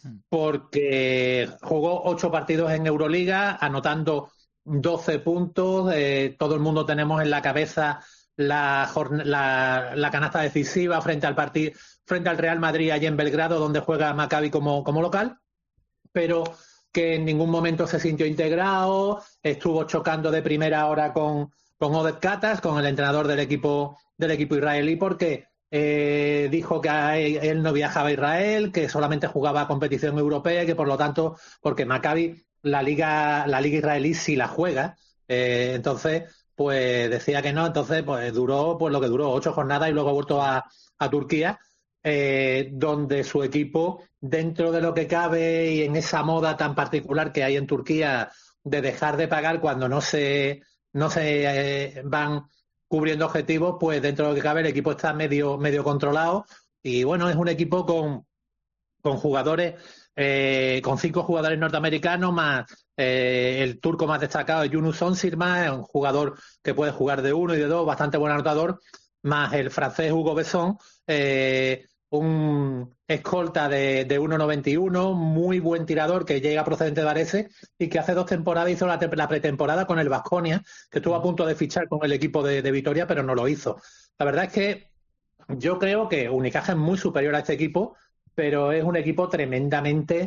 porque jugó ocho partidos en Euroliga, anotando doce puntos. Eh, todo el mundo tenemos en la cabeza la, la, la canasta decisiva frente al partido, frente al Real Madrid allí en Belgrado, donde juega Maccabi como, como local, pero que en ningún momento se sintió integrado, estuvo chocando de primera hora con, con Oded Katas, con el entrenador del equipo del equipo israelí, porque eh, dijo que él no viajaba a Israel, que solamente jugaba competición europea y que por lo tanto, porque Maccabi la liga la liga israelí sí la juega, eh, entonces pues decía que no, entonces pues duró pues lo que duró, ocho jornadas y luego ha vuelto a, a Turquía, eh, donde su equipo, dentro de lo que cabe y en esa moda tan particular que hay en Turquía de dejar de pagar cuando no se no se eh, van cubriendo objetivos, pues dentro de lo que cabe el equipo está medio medio controlado y bueno, es un equipo con, con jugadores, eh, con cinco jugadores norteamericanos más eh, el turco más destacado es Yunus Onsirma, un jugador que puede jugar de uno y de dos, bastante buen anotador, más el francés Hugo Besson, eh, un escolta de, de uno noventa y uno, muy buen tirador que llega procedente de Varese y que hace dos temporadas hizo la, te- la pretemporada con el Baskonia, que estuvo a punto de fichar con el equipo de, de Vitoria, pero no lo hizo. La verdad es que yo creo que Unicaja es muy superior a este equipo, pero es un equipo tremendamente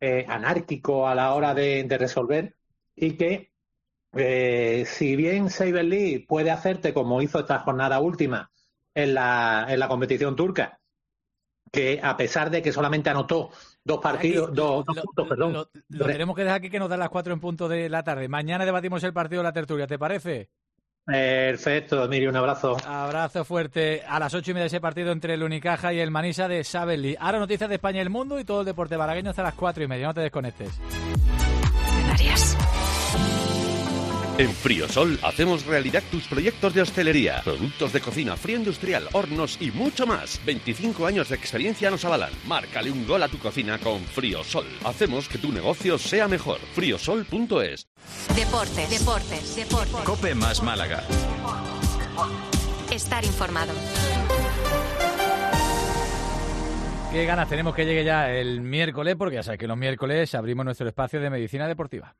eh, anárquico a la hora de, de resolver y que eh, si bien Saber Lee puede hacerte como hizo esta jornada última en la, en la competición turca, que a pesar de que solamente anotó dos partidos, Aquí, dos, dos lo, puntos, perdón. Lo, lo tenemos que dejar aquí, que nos da las cuatro en punto de la tarde. Mañana debatimos el partido de la tertulia, ¿te parece? Perfecto, Emilio, un abrazo. Abrazo fuerte. A las ocho y media ese partido entre el Unicaja y el Manisa de Saber Lee. Ahora noticias de España y el mundo y todo el deporte malagueño hasta las cuatro y media. No te desconectes. Canarias. En Friosol hacemos realidad tus proyectos de hostelería, productos de cocina, frío industrial, hornos y mucho más. veinticinco años de experiencia nos avalan. Márcale un gol a tu cocina con Friosol. Hacemos que tu negocio sea mejor. friosol punto es. Deportes, deportes, deportes. Cope más Málaga. Estar informado. Qué ganas tenemos que llegue ya el miércoles, porque ya sabes que los miércoles abrimos nuestro espacio de medicina deportiva.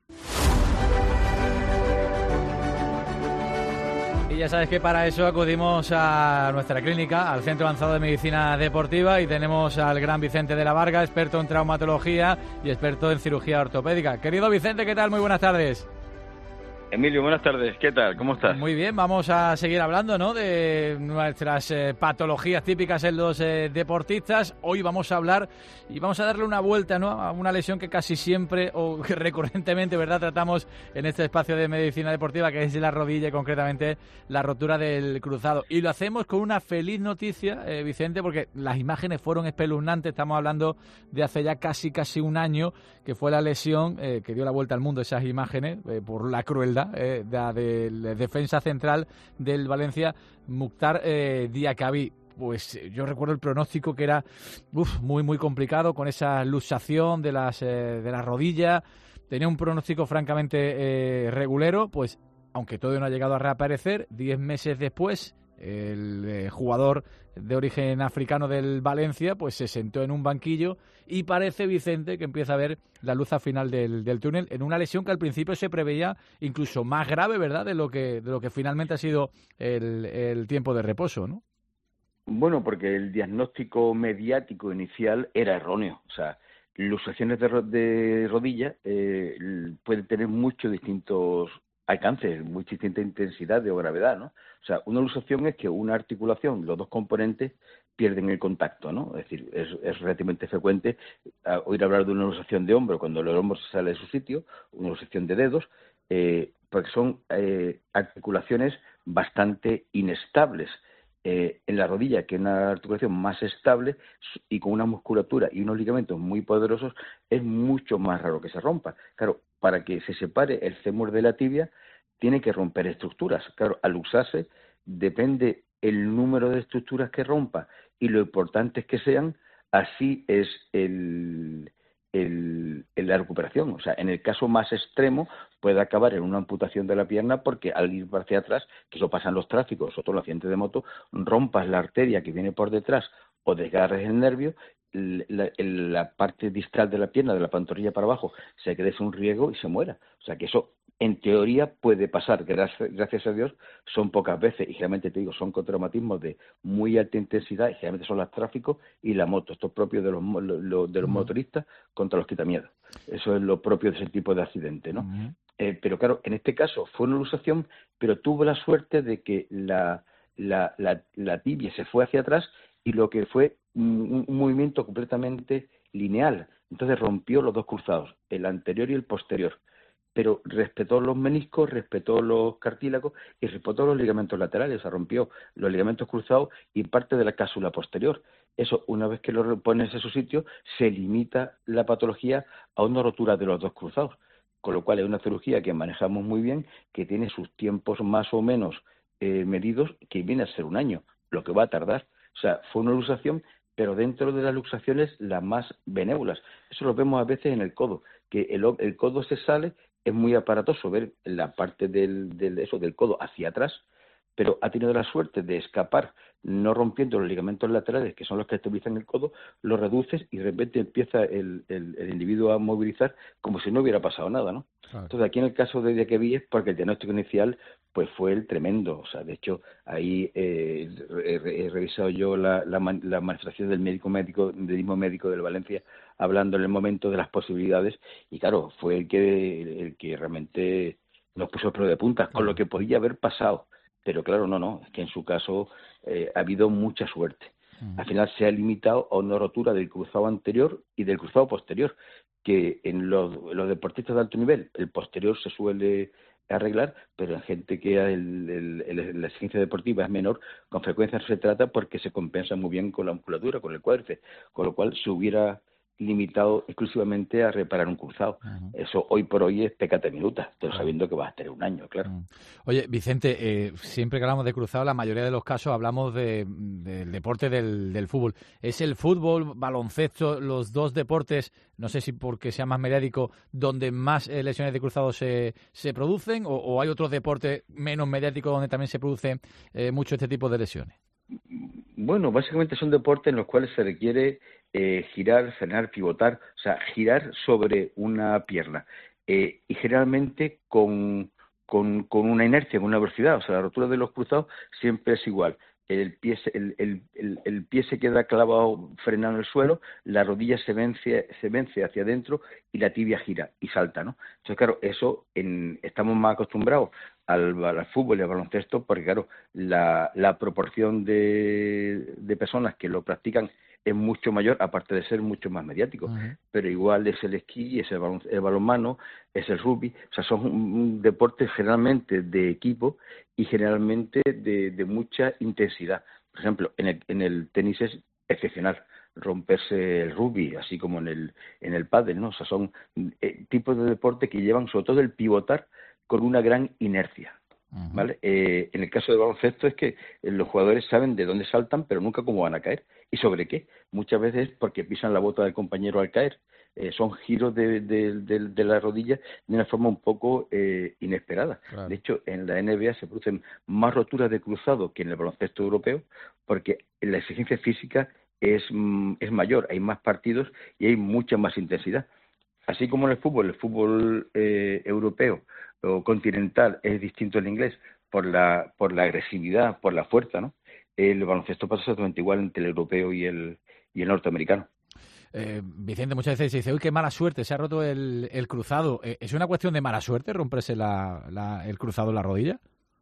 Y ya sabes que para eso acudimos a nuestra clínica, al Centro Avanzado de Medicina Deportiva, y tenemos al gran Vicente de la Varga, experto en traumatología y experto en cirugía ortopédica. Querido Vicente, ¿qué tal? Muy buenas tardes. Emilio, buenas tardes. ¿Qué tal? ¿Cómo estás? Muy bien, vamos a seguir hablando, ¿no?, de nuestras eh, patologías típicas en los eh, deportistas. Hoy vamos a hablar y vamos a darle una vuelta, ¿no?, a una lesión que casi siempre o que recurrentemente, ¿verdad?, tratamos en este espacio de medicina deportiva, que es la rodilla y concretamente la rotura del cruzado. Y lo hacemos con una feliz noticia, eh, Vicente, porque las imágenes fueron espeluznantes. Estamos hablando de hace ya casi casi un año, que fue la lesión eh, que dio la vuelta al mundo, esas imágenes, eh, por la crueldad Eh, de, del defensa central del Valencia, Mukhtar eh, Diakhaby. Pues yo recuerdo el pronóstico que era uf, muy muy complicado, con esa luxación de las eh, de la rodilla. Tenía un pronóstico francamente eh, regulero. Pues aunque todavía no ha llegado a reaparecer, diez meses después el eh, jugador de origen africano del Valencia pues se sentó en un banquillo y parece, Vicente, que empieza a ver la luz al final del, del túnel, en una lesión que al principio se preveía incluso más grave, ¿verdad?, de lo que de lo que finalmente ha sido el, el tiempo de reposo, ¿no? Bueno, porque el diagnóstico mediático inicial era erróneo. O sea, luxaciones de, ro de rodilla eh, pueden tener muchos distintos alcances, muy distinta intensidad o gravedad, ¿no? O sea, una luxación es que una articulación, los dos componentes, pierden el contacto, ¿no? Es decir, es, es relativamente frecuente uh, oír hablar de una luxación de hombro cuando el hombro se sale de su sitio, una luxación de dedos, eh, porque son eh, articulaciones bastante inestables. Eh, en la rodilla, que es una articulación más estable y con una musculatura y unos ligamentos muy poderosos, es mucho más raro que se rompa. Claro, para que se separe el fémur de la tibia, tiene que romper estructuras. Claro, al luxarse, depende el número de estructuras que rompa y lo importantes que sean, así es el, el, el la recuperación. O sea, en el caso más extremo puede acabar en una amputación de la pierna porque al ir hacia atrás, que eso pasa en los tráficos, sobre todo en los accidentes de moto, rompas la arteria que viene por detrás o desgarres el nervio, la, la parte distal de la pierna, de la pantorrilla para abajo, se crece un riesgo y se muera. O sea que eso, en teoría, puede pasar. Gracias, gracias a Dios, son pocas veces, y generalmente te digo, son con traumatismos de muy alta intensidad, y generalmente son los tráficos y la moto. Esto es propio de los, lo, de los motoristas contra los quitamiedos. Eso es lo propio de ese tipo de accidente, ¿no? Uh-huh. eh, pero claro, en este caso fue una luxación, pero tuvo la suerte de que la, la, la, la tibia se fue hacia atrás y lo que fue un, un movimiento completamente lineal. Entonces rompió los dos cruzados, el anterior y el posterior, pero respetó los meniscos, respetó los cartílagos y respetó los ligamentos laterales. O sea, rompió los ligamentos cruzados y parte de la cápsula posterior. Eso, una vez que lo pones en su sitio, se limita la patología a una rotura de los dos cruzados, con lo cual es una cirugía que manejamos muy bien, que tiene sus tiempos más o menos eh, medidos, que viene a ser un año, lo que va a tardar. O sea, fue una luxación, pero dentro de las luxaciones las más benévolas. Eso lo vemos a veces en el codo, que el, el codo se sale, es muy aparatoso ver la parte del, del, eso, del codo hacia atrás, pero ha tenido la suerte de escapar, no rompiendo los ligamentos laterales, que son los que estabilizan el codo, lo reduces y de repente empieza el, el, el individuo a movilizar como si no hubiera pasado nada, ¿no? Claro. Entonces, aquí en el caso de Diakhaby es porque el diagnóstico inicial pues fue el tremendo. O sea, de hecho, ahí eh, he, he revisado yo la, la, la manifestación del médico médico, del mismo médico del Valencia hablando en el momento de las posibilidades, y claro, fue el que, el que realmente nos puso el pelo de punta, con lo que podía haber pasado. Pero claro, no, no, es que en su caso eh, ha habido mucha suerte. Uh-huh. Al final se ha limitado a una rotura del cruzado anterior y del cruzado posterior, que en los, los deportistas de alto nivel el posterior se suele arreglar, pero en gente que el, el, el, la exigencia deportiva es menor, con frecuencia no se trata porque se compensa muy bien con la musculatura, con el cuádriceps, con lo cual se hubiera limitado exclusivamente a reparar un cruzado. Uh-huh. Eso hoy por hoy es pecata minuta, pero sabiendo que vas a tener un año, claro. Uh-huh. Oye, Vicente, eh, siempre que hablamos de cruzado, la mayoría de los casos hablamos de, del deporte del, del fútbol. ¿Es el fútbol, baloncesto, los dos deportes, no sé si porque sea más mediático, donde más eh, lesiones de cruzado se, se producen, o, o hay otros deportes menos mediáticos donde también se produce eh, mucho este tipo de lesiones? Bueno, básicamente son deportes en los cuales se requiere eh, girar, frenar, pivotar, o sea, girar sobre una pierna eh, y generalmente con, con, con una inercia, con una velocidad. O sea, la rotura de los cruzados siempre es igual. El pie, se, el, el, el, el pie se queda clavado, frenado en el suelo, la rodilla se vence, se vence hacia adentro y la tibia gira y salta, ¿no? Entonces, claro, eso en, estamos más acostumbrados al, al fútbol y al baloncesto porque, claro, la, la proporción de, de personas que lo practican es mucho mayor, aparte de ser mucho más mediático. Uh-huh. Pero igual es el esquí, es el, balon, el balonmano, es el rugby. O sea, son un, un deportes generalmente de equipo y generalmente de, de mucha intensidad. Por ejemplo, en el, en el tenis es excepcional romperse el rugby, así como en el en el pádel, ¿no? O sea, son eh, tipos de deporte que llevan sobre todo el pivotar con una gran inercia. Uh-huh. ¿Vale? Eh, en el caso del baloncesto es que eh, los jugadores saben de dónde saltan, pero nunca cómo van a caer. ¿Y sobre qué? Muchas veces porque pisan la bota del compañero al caer. Eh, son giros de, de, de, de la rodilla de una forma un poco eh, inesperada. Claro. De hecho, en la N B A se producen más roturas de cruzado que en el baloncesto europeo porque la exigencia física es, es mayor, hay más partidos y hay mucha más intensidad. Así como en el fútbol, el fútbol eh, europeo o continental es distinto al inglés por la por la agresividad, por la fuerza, ¿no? El baloncesto pasa exactamente igual entre el europeo y el y el norteamericano. Eh, Vicente, muchas veces se dice, uy, qué mala suerte, se ha roto el, el cruzado. Eh, ¿Es una cuestión de mala suerte romperse la, la, el cruzado en la rodilla?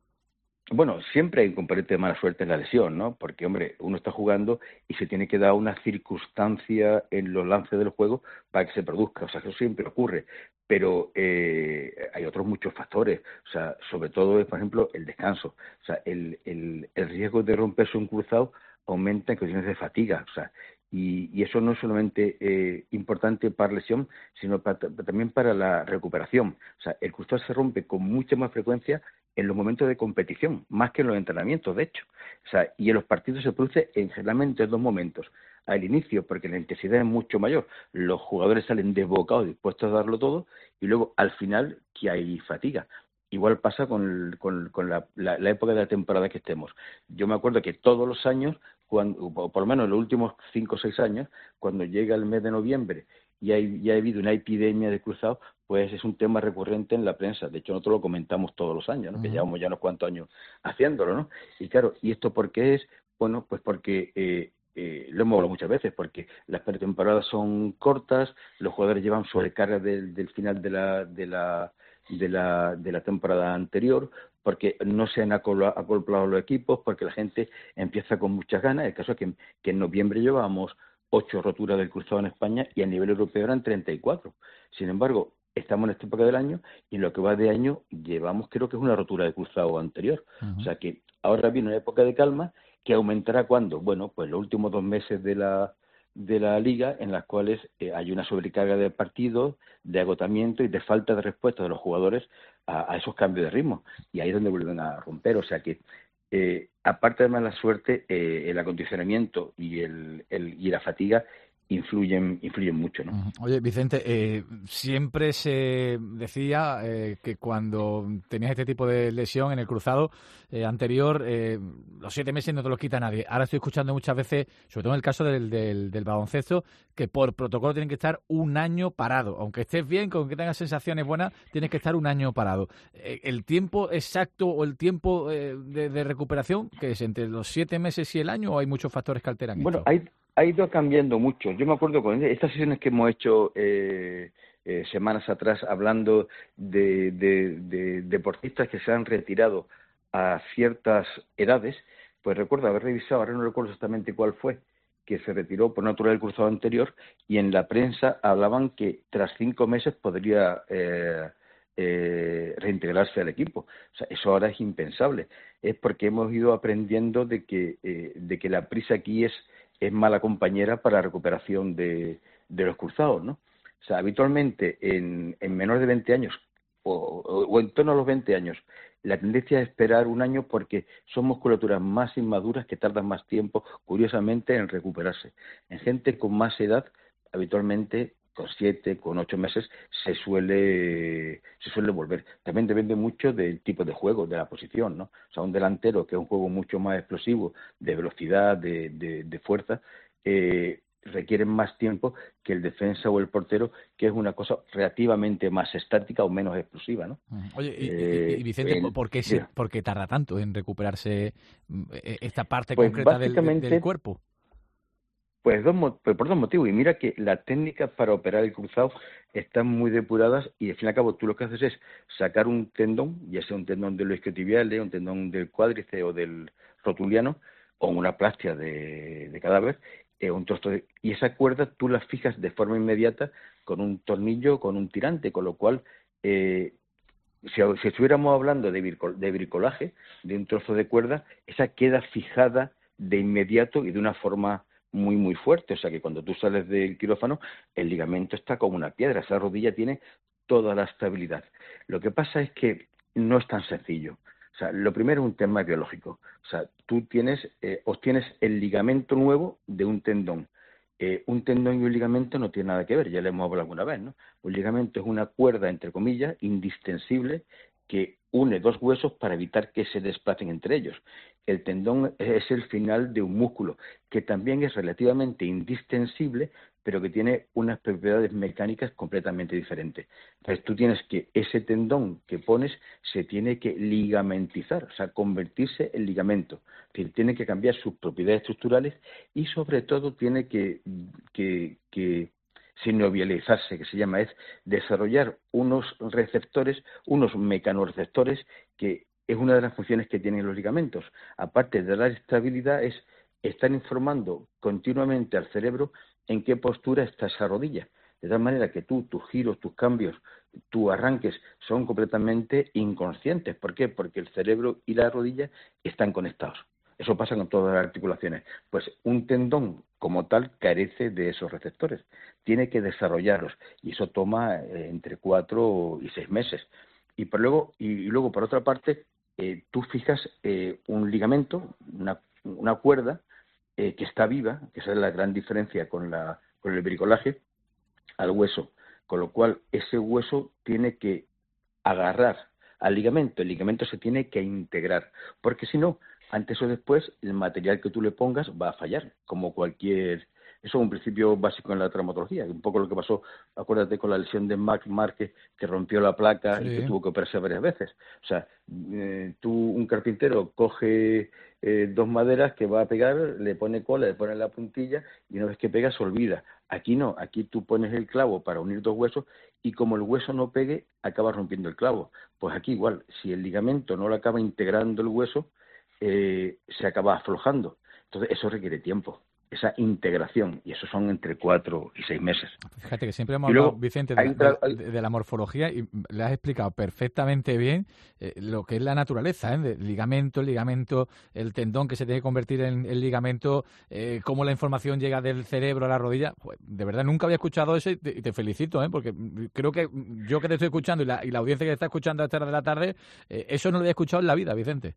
Bueno, siempre hay un componente de mala suerte en la lesión, ¿no? Porque, hombre, uno está jugando y se tiene que dar una circunstancia en los lances del juego para que se produzca. O sea, eso siempre ocurre. Pero eh, hay otros muchos factores. O sea, sobre todo, por ejemplo, el descanso. O sea, el, el, el riesgo de romperse un cruzado aumenta en condiciones de fatiga. O sea, y, y eso no es solamente eh, importante para la lesión, sino para, también para la recuperación. O sea, el cruzado se rompe con mucha más frecuencia en los momentos de competición, más que en los entrenamientos, de hecho. O sea, y en los partidos se produce en generalmente en dos momentos. Al inicio, porque la intensidad es mucho mayor, los jugadores salen desbocados, dispuestos a darlo todo, y luego al final que hay fatiga. Igual pasa con, con, con la, la, la época de la temporada que estemos. Yo me acuerdo que todos los años, cuando, o por lo menos en los últimos cinco o seis años, cuando llega el mes de noviembre y hay, ya ha habido una epidemia de cruzados, pues es un tema recurrente en la prensa. De hecho, nosotros lo comentamos todos los años, ¿no? Uh-huh. Que llevamos ya unos cuantos años haciéndolo, ¿no? Y claro, ¿y esto por qué es? Bueno, pues porque eh, eh, lo hemos hablado muchas veces, porque las pretemporadas son cortas, los jugadores llevan sobrecarga del, del final de la, de la de la de la temporada anterior, porque no se han acoplado los equipos, porque la gente empieza con muchas ganas. El caso es que, que en noviembre llevábamos ocho roturas del cruzado en España y a nivel europeo eran treinta y cuatro. Sin embargo, estamos en esta época del año y en lo que va de año llevamos, creo que es una rotura de cruzado anterior. Uh-huh. O sea que ahora viene una época de calma que aumentará ¿cuándo? Bueno, pues los últimos dos meses de la de la liga, en las cuales eh, hay una sobrecarga de partidos, de agotamiento y de falta de respuesta de los jugadores a, a esos cambios de ritmo. Y ahí es donde vuelven a romper. O sea que, eh, aparte de mala suerte, eh, el acondicionamiento y, el, el, y la fatiga influyen influyen mucho, ¿no? Oye, Vicente, eh, siempre se decía eh, que cuando tenías este tipo de lesión en el cruzado eh, anterior, eh, los siete meses no te los quita nadie. Ahora estoy escuchando muchas veces, sobre todo en el caso del, del, del baloncesto, que por protocolo tienen que estar un año parado. Aunque estés bien, con que tengas sensaciones buenas, tienes que estar un año parado. Eh, ¿El tiempo exacto o el tiempo eh, de, de recuperación, que es entre los siete meses y el año, o hay muchos factores que alteran bueno, esto? Hay... ha ido cambiando mucho. Yo me acuerdo con estas sesiones que hemos hecho eh, eh, semanas atrás hablando de, de, de deportistas que se han retirado a ciertas edades, pues recuerdo haber revisado, ahora no recuerdo exactamente cuál fue, que se retiró por natural del cruzado anterior, y en la prensa hablaban que tras cinco meses podría eh, eh, reintegrarse al equipo. O sea, eso ahora es impensable. Es porque hemos ido aprendiendo de que, eh, de que la prisa aquí es, es mala compañera para la recuperación de, de los cruzados, ¿no? O sea, habitualmente en, en menores de veinte años o, o, o en torno a los veinte años, la tendencia es esperar un año porque son musculaturas más inmaduras que tardan más tiempo, curiosamente, en recuperarse. En gente con más edad, habitualmente con siete, con ocho meses, se suele se suele volver. También depende mucho del tipo de juego, de la posición, ¿no? O sea, un delantero, que es un juego mucho más explosivo, de velocidad, de, de, de fuerza, eh, requieren más tiempo que el defensa o el portero, que es una cosa relativamente más estática o menos explosiva, ¿no? Oye, y, eh, y, y Vicente, el, ¿por qué, se, mira, ¿por qué tarda tanto en recuperarse esta parte pues concreta del, del cuerpo? Pues, dos, pues por dos motivos. Y mira que las técnicas para operar el cruzado están muy depuradas y al fin y al cabo tú lo que haces es sacar un tendón, ya sea un tendón de los isquiotibiales, un tendón del cuádriceps o del rotuliano, o una plastia de, de cadáver, eh, un trozo de, y esa cuerda tú la fijas de forma inmediata con un tornillo, con un tirante, con lo cual, eh, si, si estuviéramos hablando de, bricol, de bricolaje, de un trozo de cuerda, esa queda fijada de inmediato y de una forma muy, muy fuerte. O sea que cuando tú sales del quirófano, el ligamento está como una piedra, esa rodilla tiene toda la estabilidad. Lo que pasa es que no es tan sencillo. O sea, lo primero es un tema biológico. O sea, tú tienes, eh, obtienes el ligamento nuevo de un tendón. Eh, un tendón y un ligamento no tienen nada que ver, ya lo hemos hablado alguna vez, ¿no? Un ligamento es una cuerda, entre comillas, indistensible, que une dos huesos para evitar que se desplacen entre ellos. El tendón es el final de un músculo, que también es relativamente indistensible, pero que tiene unas propiedades mecánicas completamente diferentes. Entonces tú tienes que, ese tendón que pones se tiene que ligamentizar, o sea, convertirse en ligamento. Es decir, tiene que cambiar sus propiedades estructurales y sobre todo tiene que, que, que sinovializarse, que se llama, es desarrollar unos receptores, unos mecanorreceptores, que es una de las funciones que tienen los ligamentos. Aparte de dar estabilidad, es estar informando continuamente al cerebro en qué postura está esa rodilla. De tal manera que tú, tus giros, tus cambios, tus arranques son completamente inconscientes. ¿Por qué? Porque el cerebro y la rodilla están conectados. Eso pasa con todas las articulaciones. Pues un tendón como tal carece de esos receptores. Tiene que desarrollarlos y eso toma eh, entre cuatro y seis meses. Y, por luego, y, y luego, por otra parte, eh, tú fijas eh, un ligamento, una, una cuerda eh, que está viva, que esa es la gran diferencia con, la, con el bricolaje, al hueso. Con lo cual, ese hueso tiene que agarrar al ligamento. El ligamento se tiene que integrar, porque si no, antes o después, el material que tú le pongas va a fallar, como cualquier... Eso es un principio básico en la traumatología, un poco lo que pasó, acuérdate, con la lesión de Marc Márquez, que rompió la placa sí. y que tuvo que operarse varias veces. O sea, eh, tú, un carpintero, coge eh, dos maderas que va a pegar, le pone cola, le pone la puntilla, y una vez que pega se olvida. Aquí no, aquí tú pones el clavo para unir dos huesos, y como el hueso no pegue, acaba rompiendo el clavo. Pues aquí igual, si el ligamento no lo acaba integrando el hueso, eh, se acaba aflojando. Entonces eso requiere tiempo, esa integración, y eso son entre cuatro y seis meses. Fíjate que siempre hemos hablado, Vicente, de, la, de, de la morfología, y le has explicado perfectamente bien eh, lo que es la naturaleza, ¿eh? De ligamento, el ligamento, el tendón que se tiene que convertir en el ligamento, eh, cómo la información llega del cerebro a la rodilla. Pues, de verdad, nunca había escuchado eso y te, y te felicito, ¿eh? Porque creo que yo que te estoy escuchando y la, y la audiencia que te está escuchando a esta hora de la tarde, eh, eso no lo había escuchado en la vida, Vicente.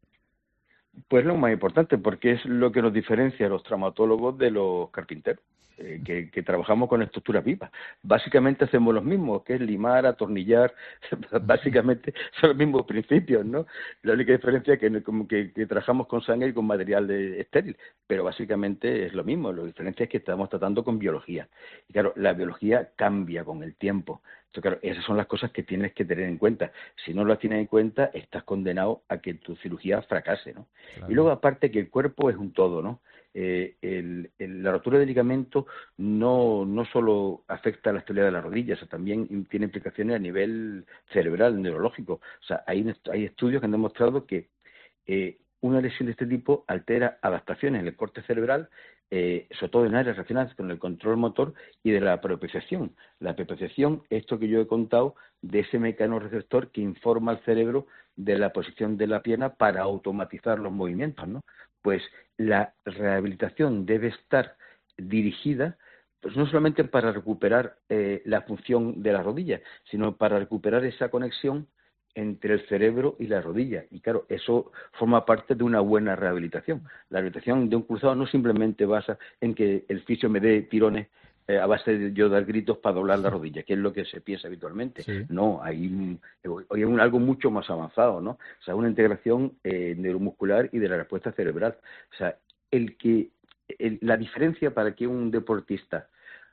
Pues lo más importante, porque es lo que nos diferencia a los traumatólogos de los carpinteros, eh, que, que trabajamos con estructuras vivas. Básicamente hacemos lo mismo, que es limar, atornillar, básicamente son los mismos principios, ¿no? La única diferencia es que, como que, que trabajamos con sangre y con material de, estéril, pero básicamente es lo mismo. La diferencia es que estamos tratando con biología. Y claro, la biología cambia con el tiempo. Entonces, claro, esas son las cosas que tienes que tener en cuenta. Si no las tienes en cuenta, estás condenado a que tu cirugía fracase, ¿no? Claro. Y luego, aparte, que el cuerpo es un todo, ¿no? eh, el, el, la rotura de ligamento no, no solo afecta a la estabilidad de las rodillas, o sea, también tiene implicaciones a nivel cerebral, neurológico. O sea, hay, hay estudios que han demostrado que eh, una lesión de este tipo altera adaptaciones en el corte cerebral, eh, sobre todo en áreas relacionadas con el control motor y de la propiocepción. La propiocepción, esto que yo he contado, de ese mecanorreceptor que informa al cerebro de la posición de la pierna para automatizar los movimientos, ¿no? Pues la rehabilitación debe estar dirigida pues no solamente para recuperar eh, la función de la rodilla, sino para recuperar esa conexión entre el cerebro y la rodilla. Y claro, eso forma parte de una buena rehabilitación. La rehabilitación de un cruzado no simplemente basa en que el fisio me dé tirones eh, a base de yo dar gritos para doblar la rodilla, que es lo que se piensa habitualmente. Sí. No, hay, hay un, algo mucho más avanzado, ¿no? O sea, una integración eh, neuromuscular y de la respuesta cerebral. O sea, el que el, la diferencia para que un deportista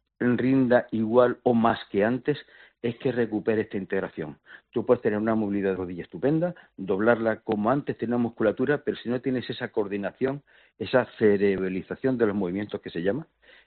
rinda igual o más que antes es que recupere esta integración. Tú puedes tener una movilidad de rodilla estupenda, doblarla como antes, tener una musculatura, pero si no tienes esa coordinación, esa cerebralización de los movimientos que se llama,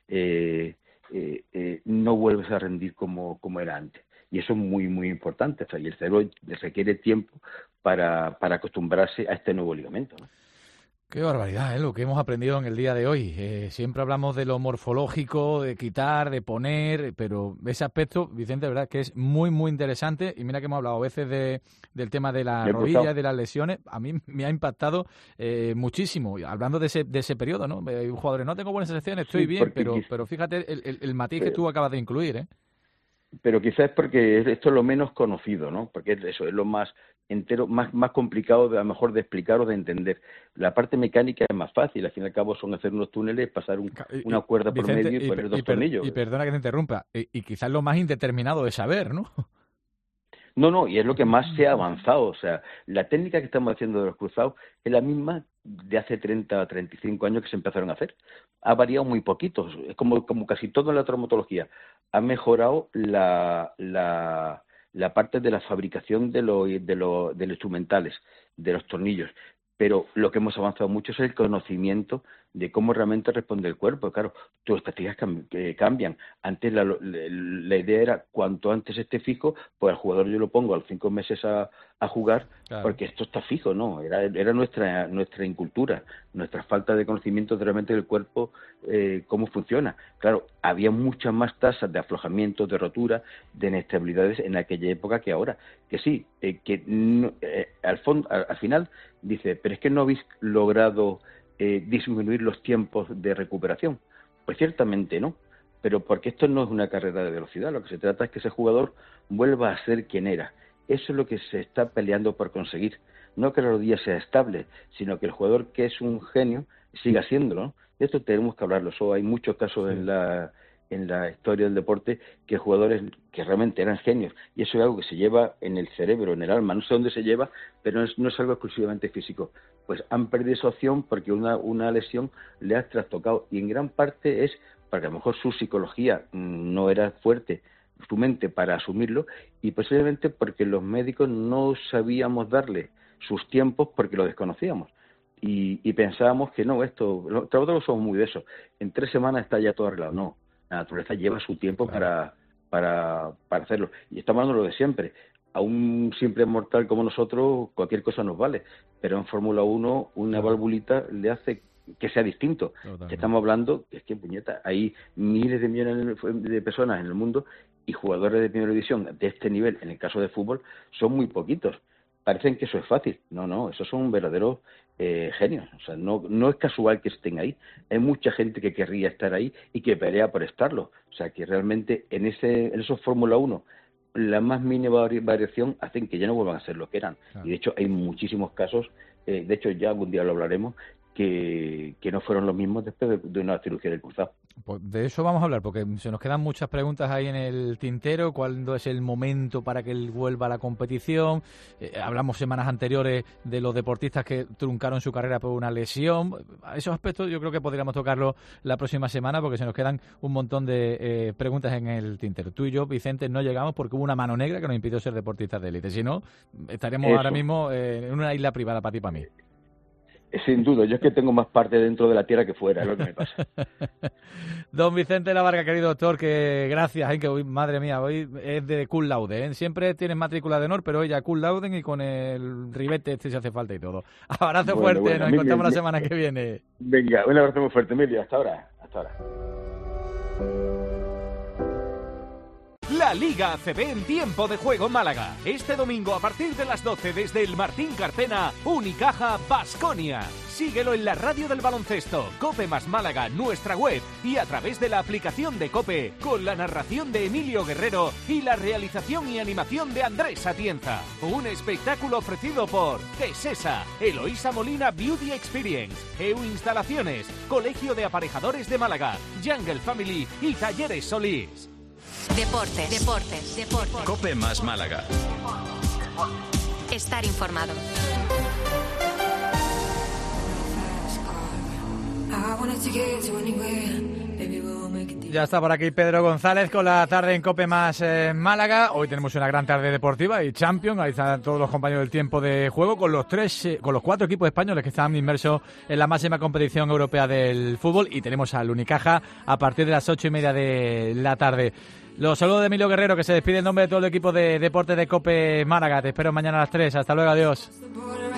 eh, eh, eh, no vuelves a rendir como, como era antes. Y eso es muy, muy importante. O sea, y el cerebro requiere tiempo para, para acostumbrarse a este nuevo ligamento, ¿no? Qué barbaridad, ¿eh? Lo que hemos aprendido en el día de hoy. Eh, siempre hablamos de lo morfológico, de quitar, de poner, pero ese aspecto, Vicente, de verdad que es muy, muy interesante. Y mira que hemos hablado a veces de, del tema de las rodillas, de las lesiones. A mí me ha impactado eh, muchísimo. Hablando de ese, de ese periodo, ¿no? Hay jugadores, no tengo buenas sensaciones, estoy sí, bien, pero, pero fíjate el, el, el matiz pero... que tú acabas de incluir, ¿eh? Pero quizás es porque esto es lo menos conocido, ¿no? Porque eso es lo más entero, más más complicado de, a lo mejor de explicar o de entender. La parte mecánica es más fácil, al fin y al cabo son hacer unos túneles, pasar un, una cuerda por Vicente, medio y, y poner dos y, tornillos. Y perdona que te interrumpa, y, y quizás lo más indeterminado de saber, ¿no? No, no, y es lo que más se ha avanzado. O sea, la técnica que estamos haciendo de los cruzados es la misma de hace treinta a treinta y cinco años que se empezaron a hacer. Ha variado muy poquito, es como, como casi todo en la traumatología. Ha mejorado la, la, la parte de la fabricación de, lo, de, lo, de los instrumentales, de los tornillos. Pero lo que hemos avanzado mucho es el conocimiento de cómo realmente responde el cuerpo. Claro, tus estadísticas cam eh, cambian. Antes la, la, la idea era, cuanto antes esté fijo, pues al jugador yo lo pongo a los cinco meses a, a jugar, claro, porque esto está fijo, ¿no? Era, era nuestra nuestra incultura, nuestra falta de conocimiento de realmente del cuerpo, eh, cómo funciona. Claro, había muchas más tasas de aflojamiento, de rotura, de inestabilidades en aquella época que ahora. Que sí, eh, que no, eh, al, fondo, al, al final dice, pero es que no habéis logrado eh, disminuir los tiempos de recuperación. Pues ciertamente no, pero porque esto no es una carrera de velocidad, lo que se trata es que ese jugador vuelva a ser quien era. Eso es lo que se está peleando por conseguir. No que la rodilla sea estable, sino que el jugador que es un genio siga siéndolo, ¿no? De esto tenemos que hablarlo. So, hay muchos casos sí. en la en la historia del deporte que jugadores que realmente eran genios, y eso es algo que se lleva en el cerebro, en el alma, no sé dónde se lleva, pero no es, no es algo exclusivamente físico. Pues han perdido esa opción porque una, una lesión le ha trastocado, y en gran parte es porque a lo mejor su psicología no era fuerte, su mente para asumirlo, y posiblemente porque los médicos no sabíamos darle sus tiempos porque lo desconocíamos. Y, y pensábamos que no, esto, los trabajadores somos muy de eso, en tres semanas está ya todo arreglado. No, la naturaleza lleva su tiempo claro. para, para, para hacerlo. Y estamos hablando de lo de siempre. A un simple mortal como nosotros, cualquier cosa nos vale. Pero en Fórmula uno, una claro. valvulita le hace que sea distinto. Que estamos hablando, es que, puñeta, hay miles de millones de personas en el mundo y jugadores de primera división de este nivel, en el caso de fútbol, son muy poquitos. Parecen que eso es fácil. No, no, esos son verdaderos eh, genios. O sea, no, no es casual que estén ahí. Hay mucha gente que querría estar ahí y que pelea por estarlo. O sea, que realmente en ese en esos Fórmula uno, la más mínima variación hacen que ya no vuelvan a ser lo que eran. Claro. Y de hecho hay muchísimos casos, eh, de hecho ya algún día lo hablaremos, que, que no fueron los mismos después de, de una cirugía del cruzado. Pues de eso vamos a hablar, porque se nos quedan muchas preguntas ahí en el tintero. ¿Cuándo es el momento para que él vuelva a la competición? Eh, hablamos semanas anteriores de los deportistas que truncaron su carrera por una lesión. A esos aspectos yo creo que podríamos tocarlo la próxima semana, porque se nos quedan un montón de eh, preguntas en el tintero. Tú y yo, Vicente, no llegamos porque hubo una mano negra que nos impidió ser deportistas de élite. Si no, estaríamos eso. ahora mismo eh, en una isla privada para ti y para mí. Sin duda, yo es que tengo más parte dentro de la tierra que fuera, es lo que me pasa. Don Vicente Lavarga, querido doctor, que gracias, ¿eh? Que hoy, madre mía, hoy es de cum laude, ¿eh? Siempre tienes matrícula de honor, pero hoy ya cum laude y con el ribete este si hace falta y todo. Abrazo bueno, fuerte, bueno, nos Emilio, encontramos la semana que viene. Venga, un abrazo muy fuerte, Emilio, hasta ahora, hasta ahora. La Liga A C B en Tiempo de Juego Málaga. Este domingo a partir de las doce desde el Martín Carpena, Unicaja Baskonia. Síguelo en la radio del baloncesto, Cope más Málaga, nuestra web y a través de la aplicación de Cope con la narración de Emilio Guerrero y la realización y animación de Andrés Atienza. Un espectáculo ofrecido por Gesesa, Eloísa Molina Beauty Experience, E U Instalaciones, Colegio de Aparejadores de Málaga, Jungle Family y Talleres Solís. Deportes, deportes, deportes. Cope más Málaga. Estar informado. Ya está por aquí Pedro González con la tarde en Cope más eh, Málaga. Hoy tenemos una gran tarde deportiva y Champions. Ahí están todos los compañeros del tiempo de juego con los tres, eh, con los cuatro equipos españoles que están inmersos en la máxima competición europea del fútbol. Y tenemos al Unicaja a partir de las ocho y media de la tarde. Los saludos de Emilio Guerrero, que se despide en nombre de todo el equipo de Deportes de Cope Málaga. Te espero mañana a las tres. Hasta luego, adiós.